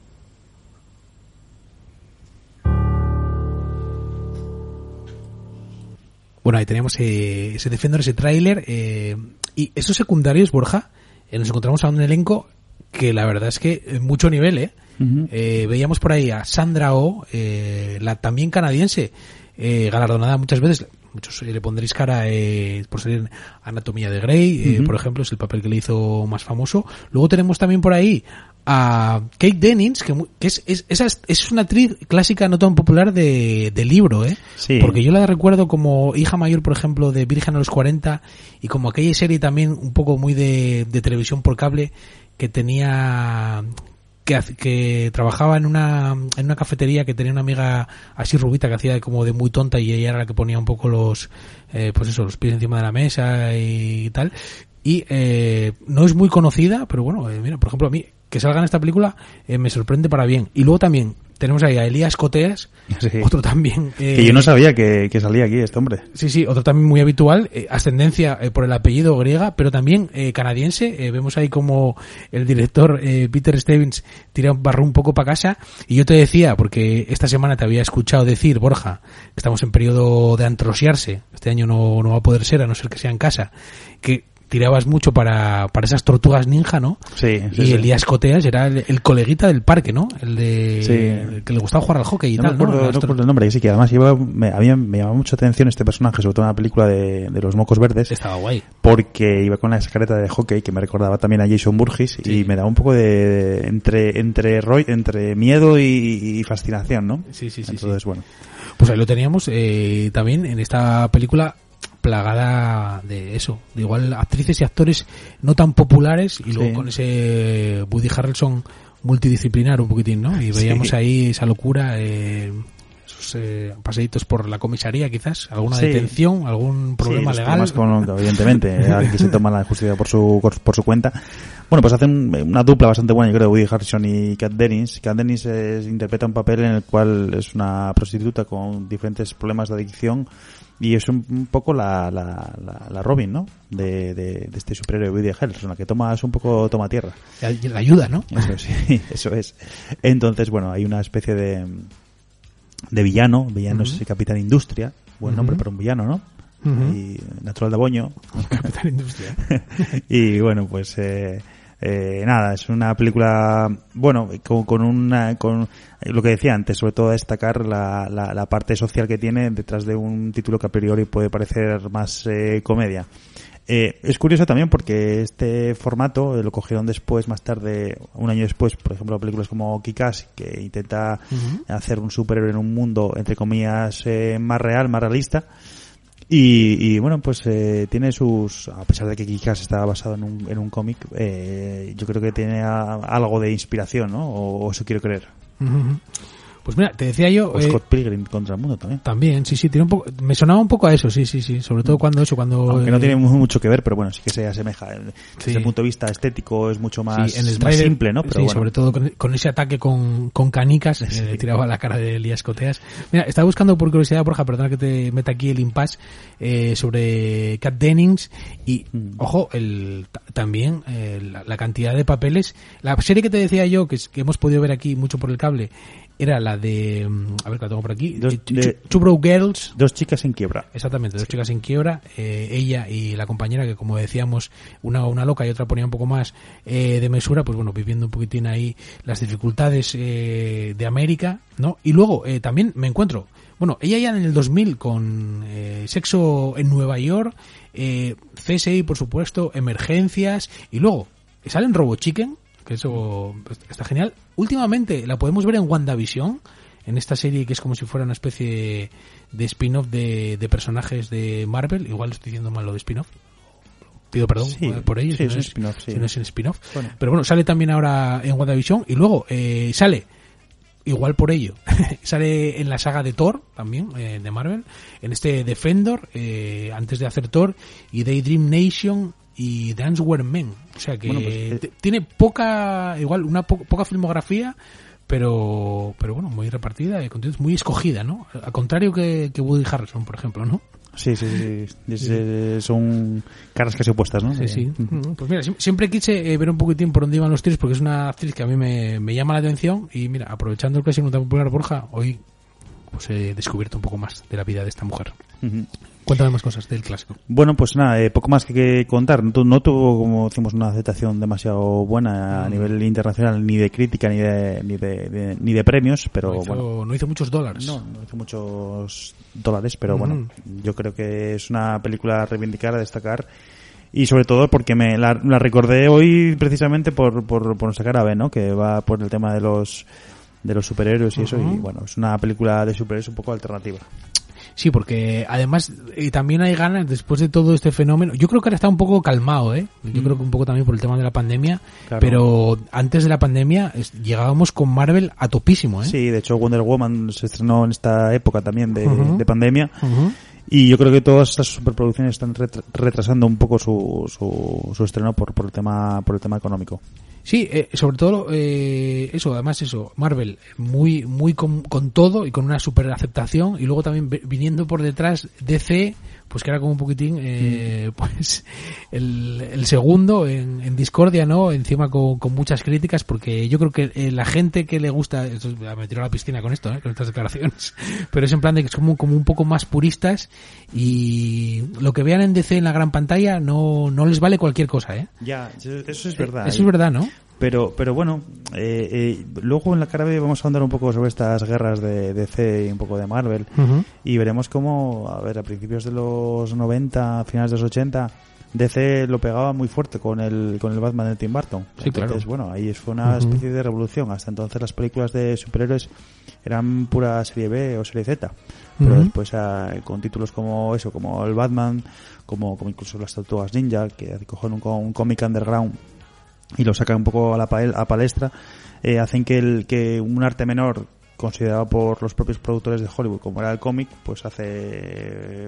Bueno, ahí tenemos ese Defender, ese tráiler. Y esos secundarios, Borja, nos encontramos a un elenco que la verdad es que mucho nivel, ¿eh? Uh-huh. Veíamos por ahí a Sandra Oh, la también canadiense, galardonada muchas veces. Muchos le pondréis cara por salir en Anatomía de Grey, por ejemplo, es el papel que le hizo más famoso. Luego tenemos también por ahí a Kate Dennings, que es una actriz clásica no tan popular de libro,
sí.
Porque yo la recuerdo como hija mayor, por ejemplo, de Virgen a los 40, y como aquella serie también un poco muy de televisión por cable que tenía... Que trabajaba en una cafetería, que tenía una amiga así rubita que hacía como de muy tonta, y ella era la que ponía un poco los los pies encima de la mesa y tal. Y no es muy conocida, pero bueno, mira, por ejemplo, a mí que salga en esta película me sorprende para bien. Y luego también tenemos ahí a Elías Coteas, sí. Otro también...
que yo no sabía que salía aquí este hombre.
Sí, otro también muy habitual, ascendencia por el apellido griega, pero también canadiense. Vemos ahí como el director Peter Stevens barró un poco para casa. Y yo te decía, porque esta semana te había escuchado decir, Borja, que estamos en periodo de antrosiarse, este año no va a poder ser, a no ser que sea en casa, que tirabas mucho para esas tortugas ninja, ¿no?
Sí.
Y Elías Coteas era el coleguita del parque, ¿no? El que le gustaba jugar al hockey y tal, ¿no?
No recuerdo el nombre, que sí, que además me llamaba mucho atención este personaje, sobre todo en la película de los mocos verdes.
Estaba guay.
Porque iba con la careta de hockey, que me recordaba también a Jason Burgess, sí. Y me daba un poco de entre miedo y fascinación, ¿no?
Sí.
Entonces, bueno.
Pues ahí lo teníamos también en esta película, plagada de eso, de igual actrices y actores no tan populares, y luego con ese Woody Harrelson multidisciplinar un poquitín, ¿no? Y veíamos ahí esa locura, esos paseitos por la comisaría, quizás, alguna detención, algún problema legal.
Evidentemente, alguien que se toma la justicia por su cuenta. Bueno, pues hacen una dupla bastante buena, yo creo, Woody Harrelson y Kat Dennings. Kat Dennings interpreta un papel en el cual es una prostituta con diferentes problemas de adicción, y es un poco la Robin, ¿no? De este superhéroe Woody Harrelson, la que es un poco toma tierra.
La ayuda, ¿no?
Eso sí, eso es. Entonces, bueno, hay una especie de villano es el Capitán Industria, buen nombre para un villano, ¿no? Y natural de Boño.
Capitán Industria.
Y bueno, pues nada, es una película, bueno, con lo que decía antes, sobre todo destacar la parte social que tiene detrás de un título que a priori puede parecer más comedia. Es curioso también porque este formato lo cogieron después, más tarde, un año después, por ejemplo, películas como Kick-Ass, que intenta hacer un superhéroe en un mundo, entre comillas, más real, más realista. Y bueno, pues tiene sus, a pesar de que Kick-Ass está basado en un cómic, yo creo que tiene algo de inspiración, ¿no? O eso quiero creer.
Pues mira, te decía yo...
O Scott Pilgrim contra el mundo también.
También, sí, tiene un poco, me sonaba un poco a eso, sí, sobre todo cuando...
Aunque no tiene mucho que ver, pero bueno, sí que se asemeja. Desde el punto de vista estético es mucho más,
en el
más simple, ¿no? Pero
sí,
bueno.
sobre todo con ese ataque con canicas, le tiraba la cara de Elías Coteas. Mira, estaba buscando por curiosidad, Borja, perdona que te meta aquí el impasse, sobre Kat Dennings y, ojo, también la cantidad de papeles. La serie que te decía yo, que hemos podido ver aquí mucho por el cable, era la de, a ver que la tengo por aquí, Two Broke Girls.
Dos chicas en quiebra.
Exactamente, dos chicas en quiebra, ella y la compañera, que como decíamos, una loca y otra ponía un poco más de mesura, pues bueno, viviendo un poquitín ahí las dificultades de América, ¿no? Y luego también me encuentro, bueno, ella ya en el 2000 con Sexo en Nueva York, CSI, por supuesto, Emergencias, y luego sale en Robo Chicken, que eso está genial. Últimamente la podemos ver en WandaVision, en esta serie que es como si fuera una especie de spin-off de personajes de Marvel. Igual estoy diciendo mal lo de spin-off. Pido perdón por ello,
sí,
si no es el spin-off.
Bueno.
Pero bueno, sale también ahora en WandaVision y luego sale, igual por ello, sale en la saga de Thor también, de Marvel, en este Defender, antes de hacer Thor, y Daydream Nation y Dance Were Men. O sea que bueno, pues, tiene poca filmografía, pero bueno, muy repartida y muy escogida, ¿no? Al contrario que Woody Harrelson, por ejemplo, ¿no?
Sí. Son caras casi opuestas, ¿no?
Sí. Pues mira, siempre quise ver un poquitín por dónde iban los tiros, porque es una actriz que a mí me llama la atención. Y mira, aprovechando el clásico tan popular, Borja, hoy pues he descubierto un poco más de la vida de esta mujer. Cuéntame más cosas del clásico.
Bueno, pues nada, poco más que contar. No tuvo, como decimos, una aceptación demasiado buena a nivel internacional, ni de crítica, ni de premios, pero
no hizo muchos dólares.
No hizo muchos dólares, pero bueno, yo creo que es una película a reivindicar, a destacar. Y sobre todo porque la recordé hoy precisamente por nuestra cara B, ¿no? Que va por el tema de los superhéroes y eso, y bueno, es una película de superhéroes un poco alternativa.
Sí, porque además también hay ganas, después de todo este fenómeno, yo creo que ahora está un poco calmado, yo creo que un poco también por el tema de la pandemia, claro. Pero antes de la pandemia llegábamos con Marvel a topísimo,
Sí, de hecho Wonder Woman se estrenó en esta época también de pandemia, y yo creo que todas estas superproducciones están retrasando un poco su estreno por el tema económico.
Sí, sobre todo Marvel muy con todo y con una super aceptación, y luego también viniendo por detrás DC, pues que era como un poquitín pues el segundo en discordia, ¿no? Encima con muchas críticas, porque yo creo que la gente que le gusta, me tiro a la piscina con esto, con estas declaraciones, pero es en plan de que es como un poco más puristas, y lo que vean en DC en la gran pantalla no les vale cualquier cosa,
Ya, eso es verdad.
Eso es verdad, ¿no?
Pero bueno, luego en la cara B vamos a andar un poco sobre estas guerras de DC y un poco de Marvel, y veremos cómo, a principios de los 90, finales de los 80, DC lo pegaba muy fuerte con el Batman de Tim Burton.
Sí,
entonces,
claro.
Bueno, ahí fue una especie de revolución. Hasta entonces las películas de superhéroes eran pura serie B o serie Z, pero después con títulos como el Batman, como incluso las Tortugas Ninja, que cogen un cómic underground y lo sacan un poco a palestra, hacen que un arte menor considerado por los propios productores de Hollywood como era el cómic, pues hace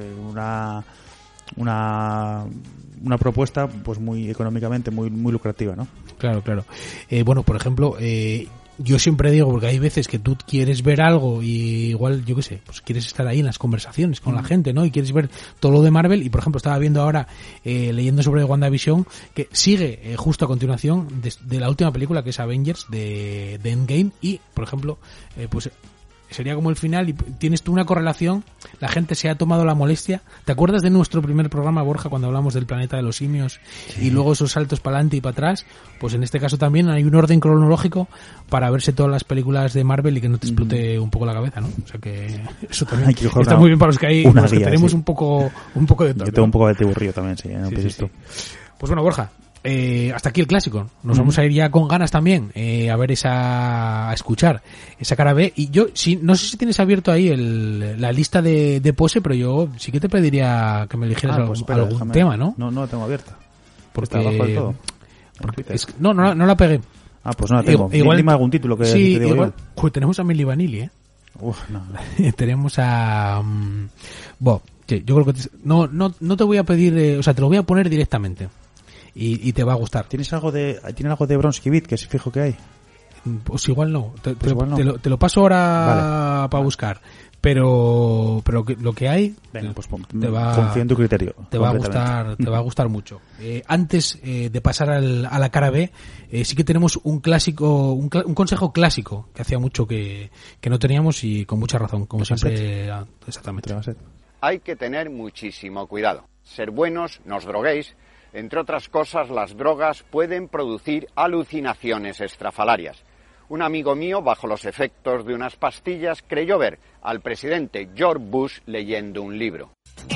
una propuesta pues muy económicamente muy lucrativa, ¿no?
Claro. Bueno, por ejemplo, yo siempre digo, porque hay veces que tú quieres ver algo y igual, yo qué sé, pues quieres estar ahí en las conversaciones con la gente, ¿no? Y quieres ver todo lo de Marvel, y por ejemplo estaba viendo ahora, leyendo sobre WandaVision, que sigue justo a continuación de la última película, que es Avengers, de Endgame, y por ejemplo, pues sería como el final y tienes tú una correlación, la gente se ha tomado la molestia. ¿Te acuerdas de nuestro primer programa, Borja, cuando hablamos del planeta de los simios y luego esos saltos para adelante y para atrás? Pues en este caso también hay un orden cronológico para verse todas las películas de Marvel y que no te explote un poco la cabeza, ¿no? O sea que eso también está muy bien para los que hay, los que tenemos un poco de todo.
Yo tengo un poco de tiburrío también, sí, no pienses tú.
Pues bueno, Borja, hasta aquí el clásico. Nos vamos a ir ya con ganas también a escuchar esa cara B. Y yo, no sé si tienes abierto ahí la lista de pose, pero yo sí que te pediría que me eligieras algún tema, ¿no?
No la tengo abierta.
Porque
está abajo del todo.
No la pegué.
Pues no la tengo.
Igual,
dime algún título que
sí,
te digo
igual.
yo.
Joder, tenemos a Milli Vanilli, ¿eh?
No.
Tenemos a... yo creo que... No te voy a pedir... o sea, te lo voy a poner directamente. Y te va a gustar.
¿Tiene algo de Bronski Beat, que sí fijo que hay?
Pues igual no. Te lo paso ahora para buscar. Pero lo que hay...
Venga, pues
confío
en tu criterio.
Te va a gustar mucho. Antes de pasar a la cara B, sí que tenemos un clásico, un consejo clásico que hacía mucho que no teníamos y con mucha razón, como siempre. Exactamente.
Hay que tener muchísimo cuidado. Ser buenos, no os droguéis. Entre otras cosas, las drogas pueden producir alucinaciones estrafalarias. Un amigo mío, bajo los efectos de unas pastillas, creyó ver al presidente George Bush leyendo un libro.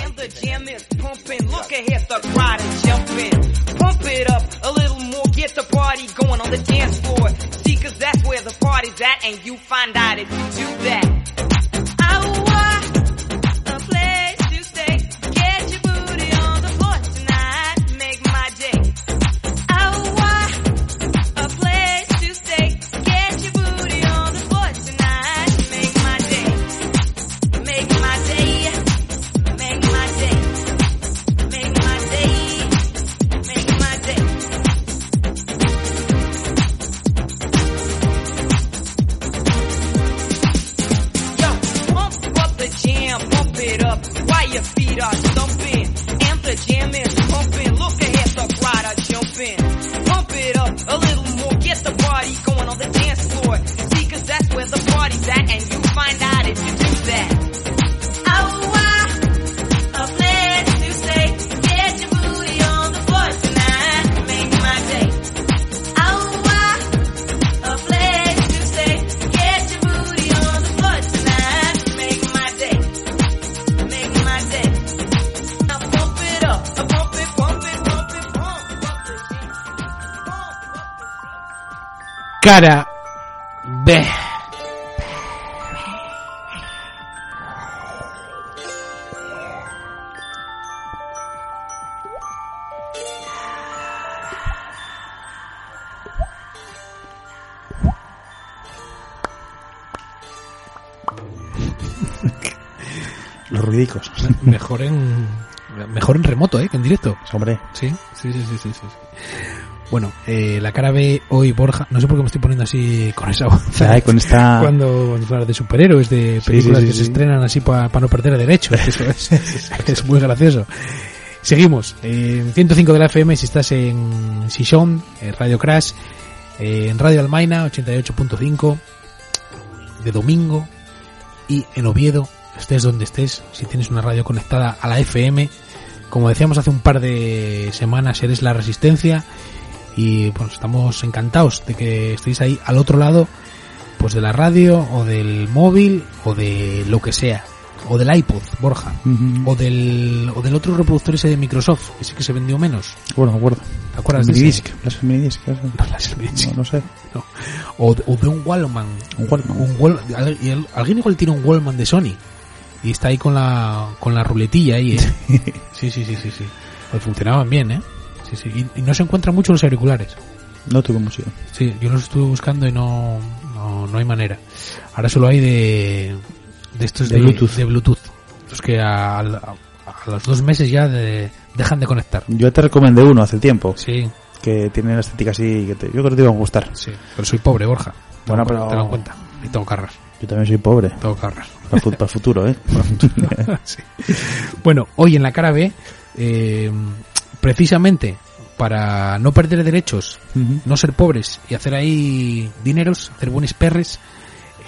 Cara B.
Los ruidicos.
Mejor en remoto, que en directo.
Hombre.
Sí. Bueno, la cara B hoy, Borja, no sé por qué me estoy poniendo así con esa voz.
Con esta...
Cuando hablas de superhéroes, de películas que se estrenan así para no perder derechos. Eso es muy gracioso. Seguimos, en 105 de la FM, si estás en Sison, Radio Crash, en Radio Almaina, 88.5, de domingo, y en Oviedo, estés donde estés, si tienes una radio conectada a la FM, como decíamos hace un par de semanas, eres la resistencia. Y pues estamos encantados de que estéis ahí al otro lado, pues de la radio o del móvil o de lo que sea, o del iPod, Borja, o del otro reproductor ese de Microsoft, ese que se vendió menos.
Bueno, me acuerdo.
¿Te acuerdas
de
ese?
Las minidisc. No sé.
No. O de un Wallman. Alguien igual tiene un Wallman de Sony y está ahí con la ruletilla ahí, ¿eh? Sí. Pues funcionaban bien, ¿eh? Sí. Y no se encuentran mucho los auriculares.
No tuve mucho.
Sí, yo los estuve buscando y no hay manera. Ahora solo hay de estos de Bluetooth. De Bluetooth. Los que a los 2 meses ya dejan de conectar.
Yo te recomendé uno hace tiempo.
Sí.
Que tiene la estética así, yo creo que te iban a gustar.
Sí, pero soy pobre, Borja.
Bueno, pero...
Te lo en cuenta. Y tengo carras.
Yo también soy pobre.
Tengo carras.
Para el futuro, ¿eh?
Para el futuro. Sí. Bueno, hoy en la cara B... precisamente para no perder derechos, no ser pobres y hacer ahí dineros, hacer buenos perres,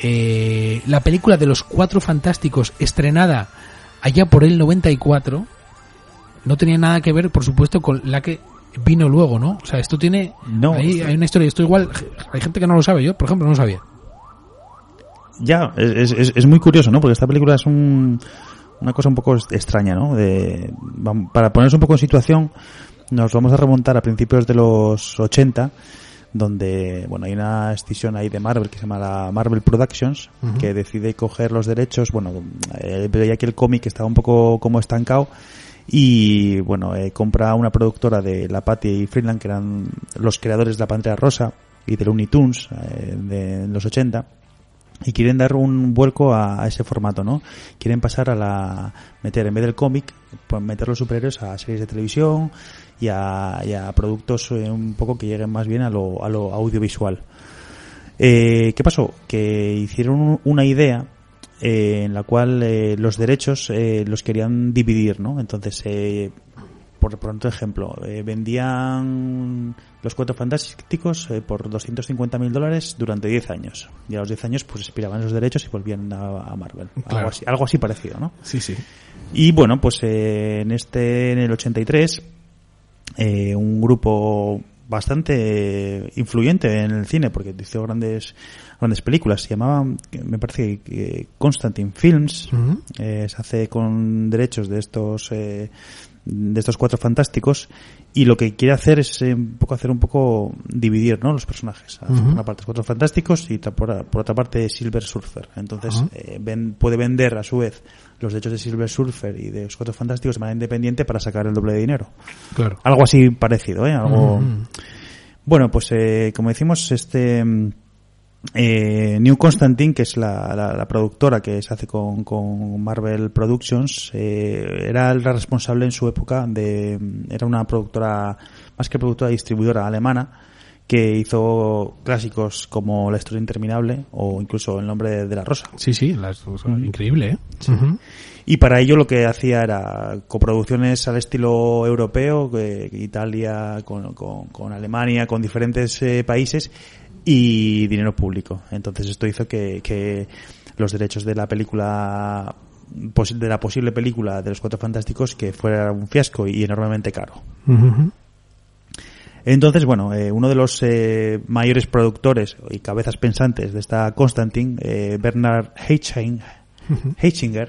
la película de los Cuatro Fantásticos, estrenada allá por el 94, no tenía nada que ver, por supuesto, con la que vino luego, ¿no? O sea, esto tiene...
No,
hay una historia, esto igual... Hay gente que no lo sabe, yo, por ejemplo, no lo sabía.
Ya, es muy curioso, ¿no? Porque esta película es una cosa un poco extraña, ¿no? Para ponernos un poco en situación, nos vamos a remontar a principios de los 80, donde, bueno, hay una escisión ahí de Marvel que se llama la Marvel Productions, que decide coger los derechos. Bueno, veía que el cómic estaba un poco como estancado y, bueno, compra una productora de la Patty y Freeland, que eran los creadores de la Pantera Rosa y de Looney Tunes de los 80, y quieren dar un vuelco a ese formato, ¿no? Quieren pasar meter, en vez del cómic, pues meter los superhéroes a series de televisión y a productos un poco que lleguen más bien a lo audiovisual. ¿Qué pasó? Que hicieron una idea en la cual los derechos los querían dividir, ¿no? Entonces, por ejemplo, vendían los Cuatro Fantásticos por $250,000 durante 10 años. Y a los 10 años pues expiraban los derechos y volvían a Marvel. Claro. Algo así parecido, ¿no?
Sí, sí.
Y bueno, pues en el 83, un grupo bastante influyente en el cine, porque hizo grandes películas, se llamaba, me parece que Constantine Films, se hace con derechos de estos Cuatro Fantásticos, y lo que quiere hacer es hacer un poco dividir, ¿no?, los personajes. Por una parte Cuatro Fantásticos y por otra parte Silver Surfer. Entonces puede vender a su vez los derechos de Silver Surfer y de los Cuatro Fantásticos de manera independiente para sacar el doble de dinero. Claro. Algo así parecido, Bueno, pues como decimos, New Constantine, que es la productora que se hace con Marvel Productions, era la responsable en su época era una productora, más que productora, distribuidora alemana, que hizo clásicos como La Historia Interminable o incluso El Nombre de la Rosa.
Sí, increíble, ¿eh? Sí.
Y para ello lo que hacía era coproducciones al estilo europeo, Italia con Alemania, con diferentes países, y dinero público. Entonces esto hizo que los derechos de la película, de la posible película de los Cuatro Fantásticos, que fuera un fiasco y enormemente caro. Entonces, bueno, uno de los mayores productores y cabezas pensantes de esta Constantine, Bernard Heichinger,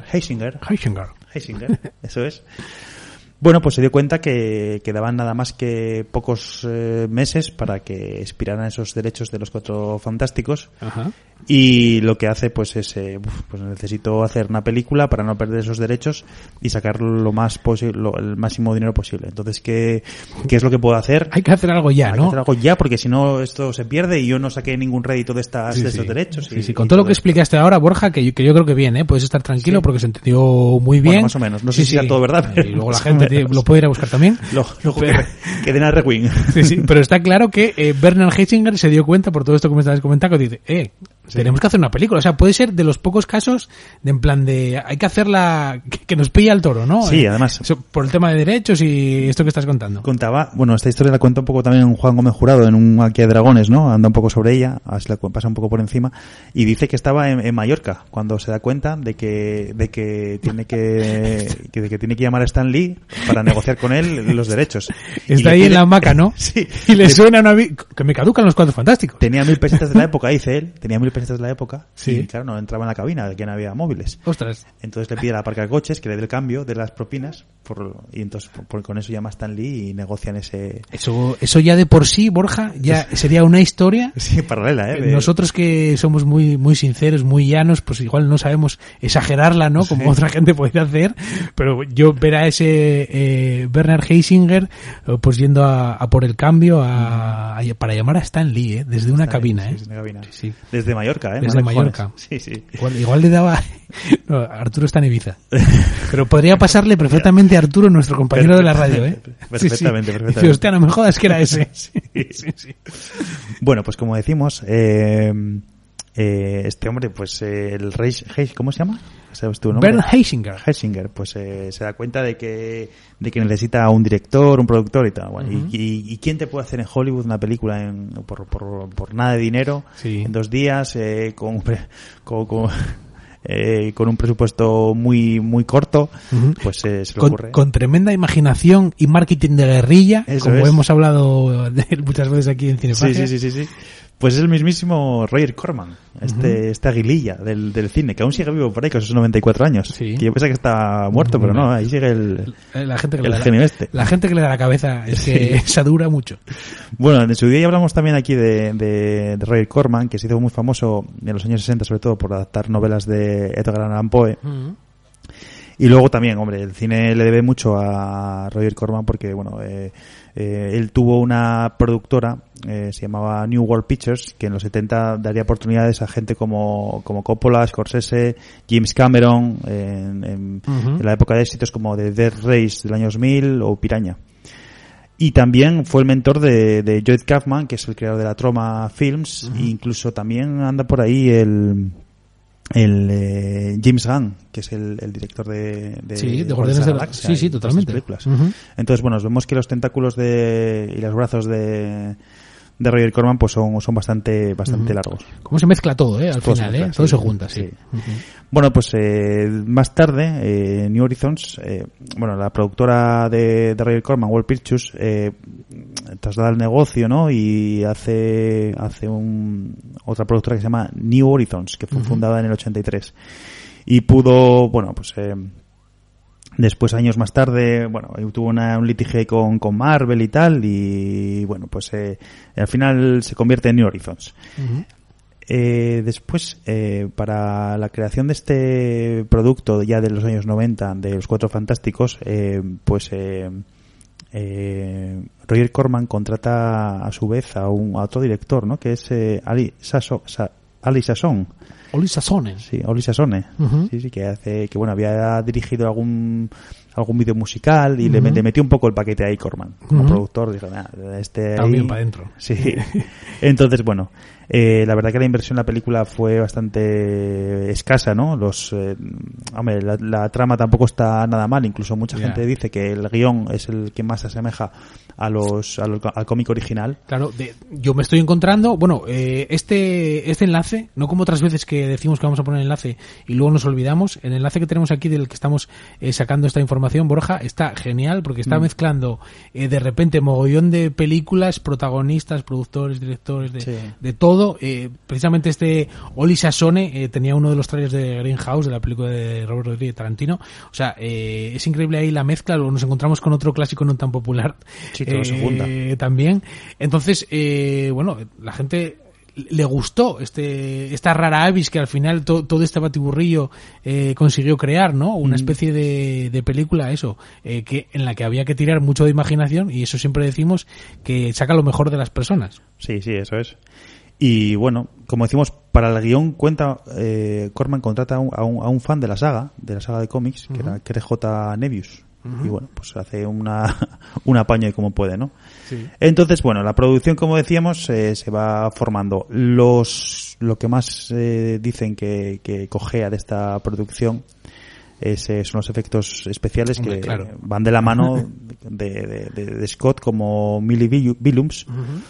eso es. Bueno, pues se dio cuenta que quedaban nada más que pocos meses para que expiraran esos derechos de los Cuatro Fantásticos. Y lo que hace pues es pues necesito hacer una película para no perder esos derechos y sacar lo más posible, el máximo dinero posible. Entonces, ¿qué es lo que puedo hacer?
Hay que hacer algo ya, ¿no?
Hay que hacer algo ya, porque si no esto se pierde y yo no saqué ningún rédito de estos derechos.
Sí, con todo lo que explicaste ahora, Borja, que yo creo que bien, puedes estar tranquilo porque se entendió muy bien.
Bueno, más o menos. No sé si era todo verdad, pero
y luego la gente lo puede ir a buscar también.
Que den a Requiem.
Sí, pero está claro que Bernard Heichinger se dio cuenta, por todo esto que me estabas comentando, que dice, tenemos que hacer una película. O sea, puede ser de los pocos casos en plan de hay que hacerla que nos pilla el toro, ¿no?
Sí, además.
Por el tema de derechos y esto que estás contando.
Contaba, bueno, esta historia la cuenta un poco también Juan Gómez Jurado en un Aquí hay Dragones, ¿no? Anda un poco sobre ella, así la pasa un poco por encima, y dice que estaba en Mallorca cuando se da cuenta de que tiene que llamar a Stan Lee para negociar con él los derechos.
Está ahí en la hamaca, ¿no?
Sí.
Y le suena que me caducan los Cuatro Fantásticos.
Tenía 1.000 pesetas de la época, dice él. Tenía 1.000 pesetas de la época.
Sí.
Y claro, no entraba en la cabina, que no había móviles.
Ostras.
Entonces le pide a la parca de coches que le dé el cambio de las propinas y entonces con eso llama a Stan Lee y negocian ese...
Eso ya de por sí, Borja, ya sería una historia.
Sí, paralela,
Nosotros que somos muy, muy sinceros, muy llanos, pues igual no sabemos exagerarla, ¿no? Como otra gente podría hacer, pero yo ver a ese Bernard Heichinger pues yendo a por el cambio para llamar a Stan Lee, desde una cabina,
sí, desde una cabina.
Sí.
Desde Mallorca,
Desde Mallorca.
Sí, sí.
Igual le daba... No, Arturo está en Ibiza. Pero podría pasarle perfectamente a Arturo, nuestro compañero de la radio,
Perfectamente.
Dice, hostia, no me jodas que era ese.
Sí. Bueno, pues como decimos, este hombre, pues el rey, ¿cómo se llama? ¿Sabes tu nombre?
Bernd
Heisinger, pues se da cuenta de que necesita un director, un productor y tal. Bueno, ¿y quién te puede hacer en Hollywood una película por nada de dinero, en 2 días, con un presupuesto muy muy corto? Pues se le ocurre.
Con tremenda imaginación y marketing de guerrilla,
Eso
como
es.
hemos hablado de él muchas veces aquí en Cinefagia.
Sí. Pues es el mismísimo Roger Corman, esta aguililla del cine, que aún sigue vivo por ahí con sus 94 años.
Sí.
Que yo pensaba que está muerto, pero no, ahí sigue el genio este.
La gente que le da la cabeza es que esa dura mucho.
Bueno, en su día ya hablamos también aquí de Roger Corman, que se hizo muy famoso en los años 60, sobre todo por adaptar novelas de Edgar Allan Poe. Y luego también, hombre, el cine le debe mucho a Roger Corman porque, bueno, él tuvo una productora, se llamaba New World Pictures, que en los 70 daría oportunidades a gente como Coppola, Scorsese, James Cameron, en la época de éxitos como The Death Race del año 2000 o Piranha. Y también fue el mentor de Lloyd Kaufman, que es el creador de la Troma Films, e incluso también anda por ahí el James Gunn, que es el director de
Guardianes de la Galaxia. Sí, totalmente.
Películas. Entonces, bueno, vemos que los tentáculos y los brazos de Roger Corman pues son bastante largos.
Cómo se mezcla todo, al
todo
final,
mezcla,
todo se junta, sí.
Bueno, pues más tarde, New Horizons, la productora de Roger Corman, World Pictures, traslada el negocio, ¿no? Y hace otra productora que se llama New Horizons, que fue fundada en el 83. Y pudo, después, años más tarde, tuvo un litigio con Marvel y tal, y al final se convierte en New Horizons. Después, para la creación de este producto ya de los años 90, de los Cuatro Fantásticos, Roger Corman contrata a su vez a otro director, ¿no? Que es Oli Sassoon.
Oli Sassone.
Sí, Oli Sassone. Sí, que había dirigido algún vídeo musical y le metió un poco el paquete ahí Corman. Como productor, dijo,
también para adentro.
Sí. Entonces, la verdad que la inversión en la película fue bastante escasa, ¿no? La trama tampoco está nada mal, incluso mucha gente dice que el guión es el que más se asemeja al cómic original.
Claro, yo me estoy encontrando, este enlace, no como otras veces que decimos que vamos a poner el enlace y luego nos olvidamos, el enlace que tenemos aquí del que estamos sacando esta información, Borja, está genial porque está mezclando de repente mogollón de películas, protagonistas, productores, directores, de todo. Precisamente este Oli Sassone tenía uno de los trailers de Greenhouse, de la película de Robert Rodríguez Tarantino. O sea, es increíble ahí la mezcla. Luego nos encontramos con otro clásico no tan popular.
Sí, todo se junta.
También. Entonces, la gente le gustó esta rara avis que al final todo este batiburrillo consiguió crear, ¿no? Una especie de película, que en la que había que tirar mucho de imaginación, y eso siempre decimos que saca lo mejor de las personas.
Sí, eso es. Y como decimos, para el guión Corman contrata a un fan de la saga de cómics, que era J. Nebius. Y pues hace un apaño de como puede, ¿no? Sí. Entonces, la producción, como decíamos, se va formando. Lo que más dicen que cojea de esta producción son los efectos especiales. Hombre, que van de la mano de Scott como Millie Billums,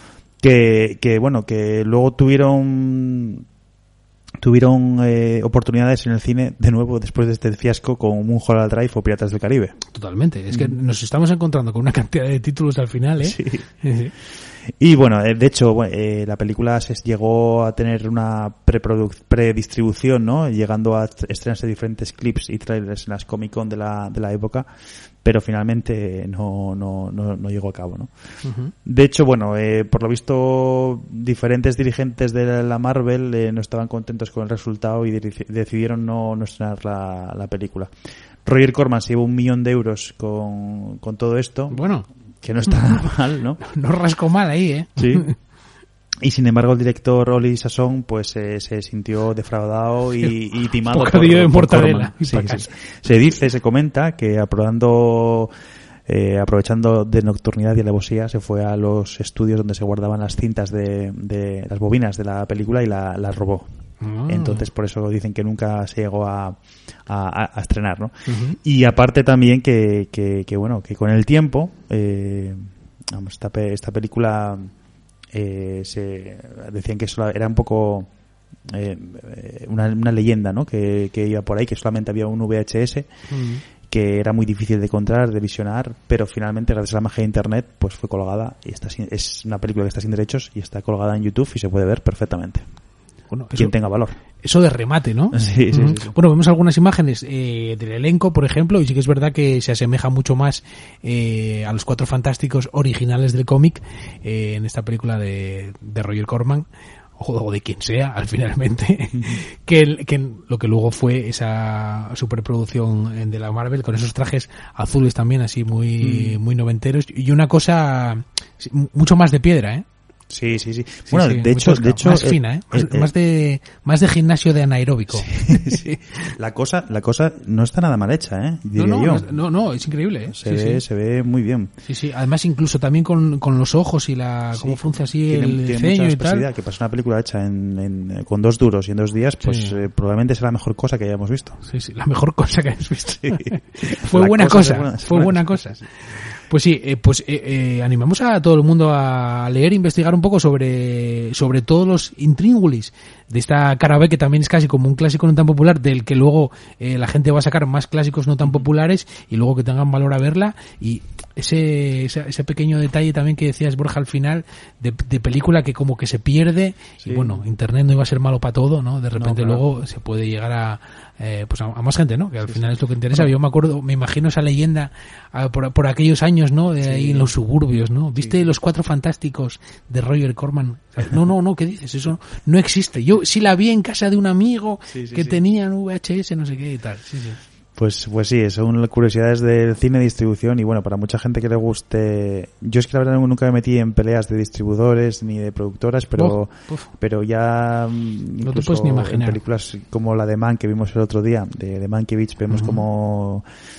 que luego tuvieron oportunidades en el cine de nuevo después de este fiasco con Mulholland Drive o Piratas del Caribe.
Totalmente, es que nos estamos encontrando con una cantidad de títulos al final, ¿eh?
Sí. Y de hecho, la película llegó a tener una predistribución, ¿no? Llegando a estrenarse diferentes clips y trailers en las Comic Con de la época, pero finalmente no llegó a cabo, ¿no? De hecho, por lo visto, diferentes dirigentes de la Marvel no estaban contentos con el resultado y decidieron no estrenar la película. Roger Corman se llevó 1 millón de euros con todo esto. Que no está nada mal, ¿no?
No rascó mal ahí, ¿eh?
Sí. Y sin embargo el director Oli Sassoon pues se sintió defraudado y timado por Corman. Sí. Se comenta que aprovechando de nocturnidad y alevosía se fue a los estudios donde se guardaban las cintas de las bobinas de la película y las robó. Entonces por eso dicen que nunca se llegó a estrenar, ¿no? Y aparte también que bueno, que con el tiempo esta película se decían que era un poco una leyenda, ¿no? Que iba por ahí, que solamente había un VHS que era muy difícil de encontrar, de visionar, pero finalmente gracias a la magia de internet pues fue colgada y es una película que está sin derechos y está colgada en YouTube y se puede ver perfectamente. Bueno, quien tenga valor.
Eso de remate, ¿no?
Sí.
Bueno, vemos algunas imágenes del elenco, por ejemplo, y sí que es verdad que se asemeja mucho más a los Cuatro Fantásticos originales del cómic en esta película de Roger Corman, o de quien sea, finalmente, que lo que luego fue esa superproducción de la Marvel, con esos trajes azules también, así muy noventeros, y una cosa mucho más de piedra, ¿eh?
Sí. Bueno, de hecho
más fina, más de gimnasio de anaeróbico.
Sí. La cosa no está nada mal hecha, diría yo.
No, es increíble,
Se ve muy bien.
Sí. Además, incluso también con los ojos y cómo frunce así el ceño y tal.
Que pasa una película hecha con 2 duros y en 2 días, pues probablemente será la mejor cosa que hayamos visto.
Sí, la mejor cosa que hayamos visto. Fue buena cosa. Pues sí, animamos a todo el mundo a leer e investigar un poco sobre todos los intríngulis de esta cara B, que también es casi como un clásico no tan popular, del que luego la gente va a sacar más clásicos no tan populares y luego que tengan valor a verla. Y ese pequeño detalle también que decías, Borja, al final de película que como que se pierde. Sí. Y bueno, internet no iba a ser malo para todo, ¿no? De repente luego se puede llegar a más gente, ¿no? Que al final es lo que interesa. Bueno. Yo me imagino esa leyenda por aquellos años, ¿no? De ahí en los suburbios, ¿no? ¿Viste los Cuatro Fantásticos de Roger Corman? No, ¿qué dices? Eso no existe. Yo sí la vi en casa de un amigo que tenía un VHS, no sé qué y tal. Sí.
Pues sí, son curiosidades del cine de distribución y bueno, para mucha gente que le guste... Yo es que la verdad nunca me metí en peleas de distribuidores ni de productoras, pero ya
no te puedes ni imaginar.
En películas como la de Man que vimos el otro día, de Mankiewicz, vemos como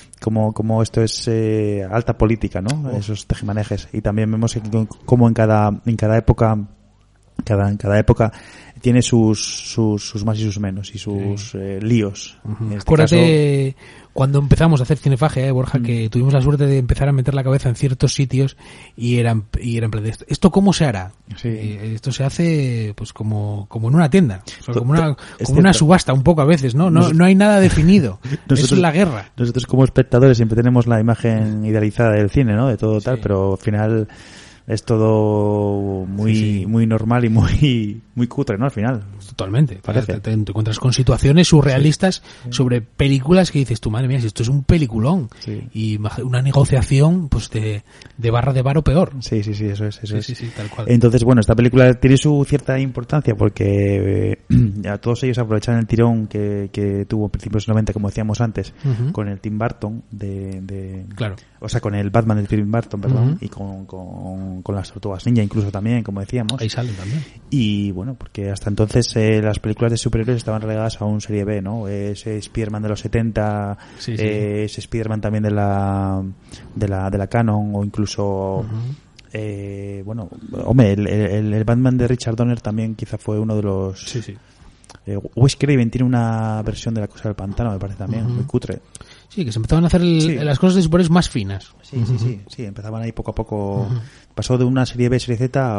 esto es alta política, ¿no? Esos tejemanejes. Y también vemos como en cada época tiene sus más y sus menos y sus líos.
Acuérdate cuando empezamos a hacer cinefagia, Borja, que tuvimos la suerte de empezar a meter la cabeza en ciertos sitios y eran en plan, ¿esto cómo se hará? Sí. Esto se hace pues como en una tienda, como una subasta un poco a veces, ¿no? No hay nada definido. Es la guerra.
Nosotros como espectadores siempre tenemos la imagen idealizada del cine, ¿no? De todo tal, pero al final es todo muy normal y muy cutre, ¿no? Al final.
Totalmente. Te encuentras con situaciones surrealistas sobre películas que dices tú, madre mía, si esto es un peliculón. Sí. Y una negociación pues de barra de bar o peor.
Sí, eso es.
Sí, tal cual.
Entonces, bueno, esta película tiene su cierta importancia porque ya todos ellos aprovechan el tirón que tuvo en principios de los 90, como decíamos antes, con el Tim Burton
Claro.
O sea, con el Batman de Tim Burton, perdón, y con las Tortugas Ninja incluso también, como decíamos.
Ahí salen también.
Y bueno, porque hasta entonces las películas de superhéroes estaban relegadas a un serie B, ¿no? Ese Spider-Man de los 70, ese Spider-Man también de la Canon, o incluso bueno, hombre, el Batman de Richard Donner también quizá fue uno de los... Wes Craven tiene una versión de La Cosa del Pantano, me parece también, muy cutre.
Sí, que se empezaban a hacer las cosas de superhéroes más finas.
Sí, empezaban ahí poco a poco. Pasó de una serie B, serie Z a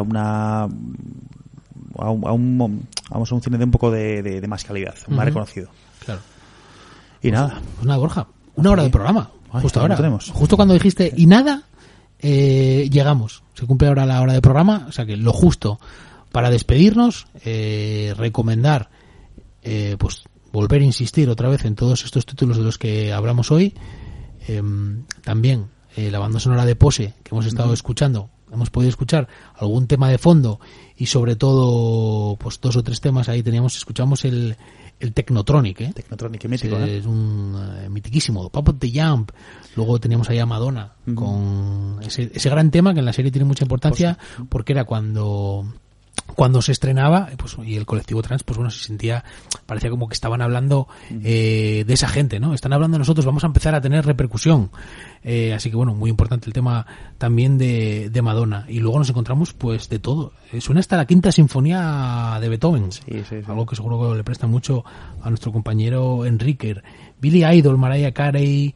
un cine de un poco de más calidad, más reconocido.
Claro.
Y nada.
Pues nada, Borja, una hora de programa. Justo ahora.
Tenemos.
Justo cuando dijiste y nada, llegamos. Se cumple ahora la hora de programa, o sea que lo justo para despedirnos, recomendar, pues volver a insistir otra vez en todos estos títulos de los que hablamos hoy. También la banda sonora de Pose que hemos estado escuchando, hemos podido escuchar algún tema de fondo y sobre todo pues 2 o 3 temas ahí escuchamos el Technotronic,
Technotronic, mítico,
es un mitiquísimo, Pop Up the Jump. Luego teníamos ahí a Madonna con ese gran tema que en la serie tiene mucha importancia, porque era cuando cuando se estrenaba, pues, y el colectivo trans, pues bueno, se sentía, parecía como que estaban hablando de esa gente, ¿no? Están hablando de nosotros, vamos a empezar a tener repercusión. Así que bueno, muy importante el tema también de Madonna. Y luego nos encontramos pues de todo. Suena hasta la Quinta Sinfonía de Beethoven.
Sí.
Algo que seguro que le presta mucho a nuestro compañero Enrique. Billy Idol, Mariah Carey,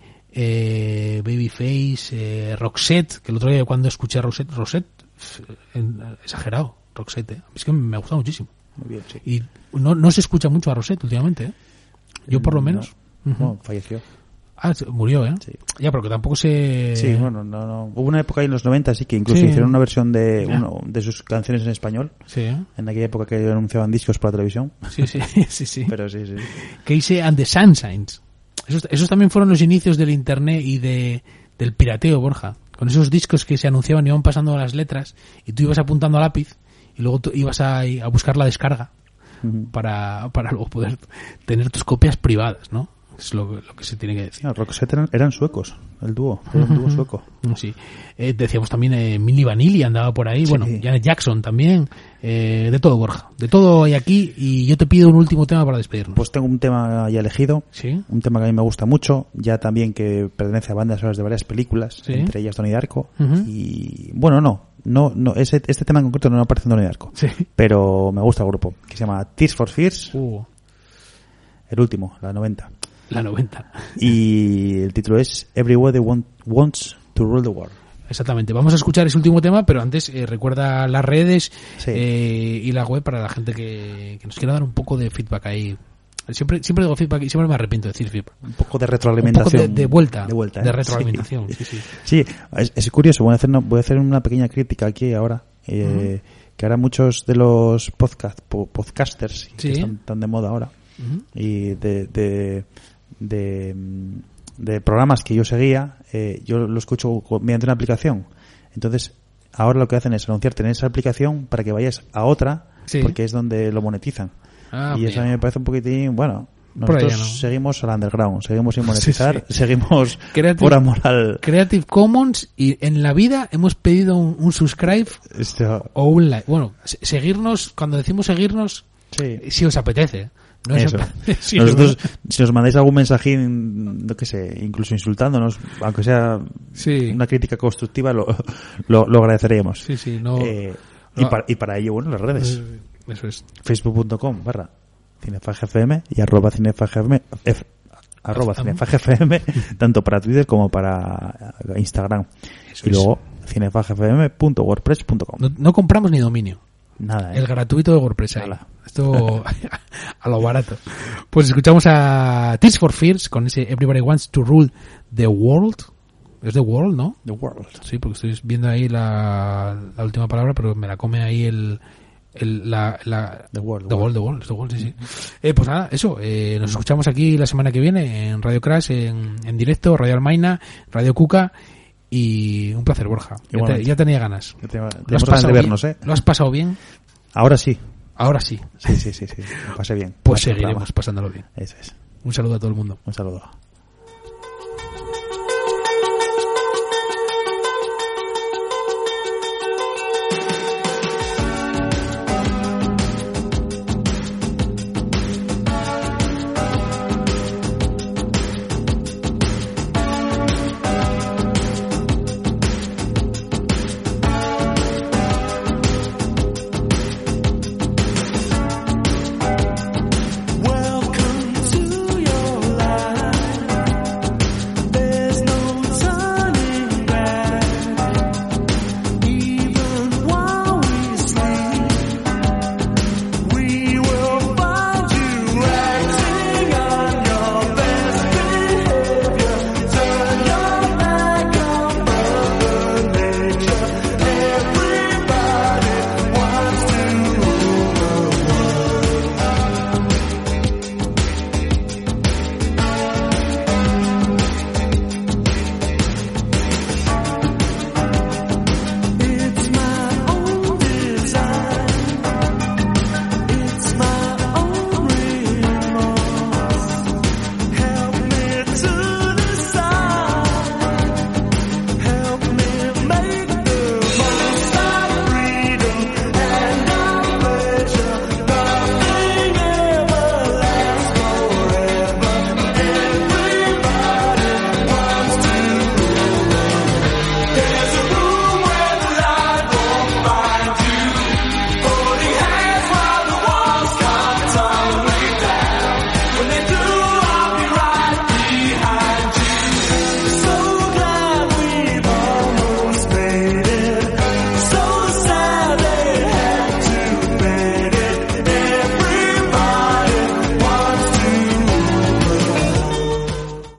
Babyface, Roxette, que el otro día cuando escuché a Roxette, exagerado, Roxette. Es que me ha gustado muchísimo.
Muy bien, sí.
Y no se escucha mucho a Roxette últimamente, ¿eh? Yo por lo menos.
No, falleció.
Ah, murió, ¿eh?
Sí.
Ya, pero que tampoco se...
Sí, bueno, no. Hubo una época ahí en los 90, sí, que incluso hicieron una versión de de sus canciones en español.
Sí.
En aquella época que anunciaban discos para televisión.
Sí.
Pero sí.
Casey and the Sunshines. Esos también fueron los inicios del internet y del pirateo, Borja. Con esos discos que se anunciaban y iban pasando las letras y tú ibas apuntando a lápiz y luego tú ibas a buscar la descarga para luego poder tener tus copias privadas, ¿no? Es lo que se tiene que decir.
No, Roxette eran suecos, el dúo. Era un dúo sueco.
Sí. Decíamos también Milli Vanilli andaba por ahí. Sí. Bueno, Janet Jackson también. De todo, Borja. De todo hay aquí. Y yo te pido un último tema para despedirnos.
Pues tengo un tema ya elegido.
Sí.
Un tema que a mí me gusta mucho. Ya también que pertenece a bandas sonoras de varias películas. Sí. Entre ellas Donnie Darko. Y bueno, no, este tema en concreto no aparece en Donnie Darko. Sí. Pero me gusta el grupo. Que se llama Tears for Fears. El último, la 90.
La 90.
Y el título es Everybody Wants to Rule the World.
Exactamente. Vamos a escuchar ese último tema, pero antes recuerda las redes y la web para la gente que nos quiera dar un poco de feedback ahí. Siempre digo feedback y siempre me arrepiento de decir feedback.
Un poco de retroalimentación.
Un poco de vuelta.
De
retroalimentación.
Sí, es curioso. Voy a hacer una pequeña crítica aquí ahora. Que ahora muchos de los podcasters que están tan de moda ahora y de programas que yo seguía, yo lo escucho mediante una aplicación. Entonces, ahora lo que hacen es anunciarte en esa aplicación para que vayas a otra, porque es donde lo monetizan. Y eso a mí me parece un poquitín, bueno, nosotros seguimos al underground, seguimos sin monetizar, seguimos por amor al...
Creative Commons, y en la vida hemos pedido un subscribe o un like. Bueno, seguirnos, cuando decimos seguirnos, si os apetece. No
eso. Nosotros, si nos mandáis algún mensajín, no que sé, incluso insultándonos, aunque sea una crítica constructiva, lo agradeceríamos. Y para ello, bueno, las redes.
Eso es.
Facebook.com/cinefagfm y @cinefagfm, @cinefagfm, tanto para Twitter como para Instagram. Eso y luego cinefagfm.wordpress.com.
No compramos ni dominio.
Nada,
El gratuito de WordPress. Esto a lo barato. Pues escuchamos a Tears for Fears con ese Everybody Wants to Rule the World. ¿Es The World, no?
The World.
Sí, porque estoy viendo ahí la última palabra, pero me la come ahí The World, sí. Pues nada, eso. Nos escuchamos aquí la semana que viene en Radio Crash, en directo, Radio Almaina, Radio Cuca. Y un placer, Borja. Ya tenía ganas.
¿Lo has pasado de vernos, bien?
¿Lo has pasado bien?
Ahora sí.
Sí,
me pasé bien.
Pues seguiremos pasándolo bien.
Eso es.
Un saludo a todo el mundo.
Un saludo.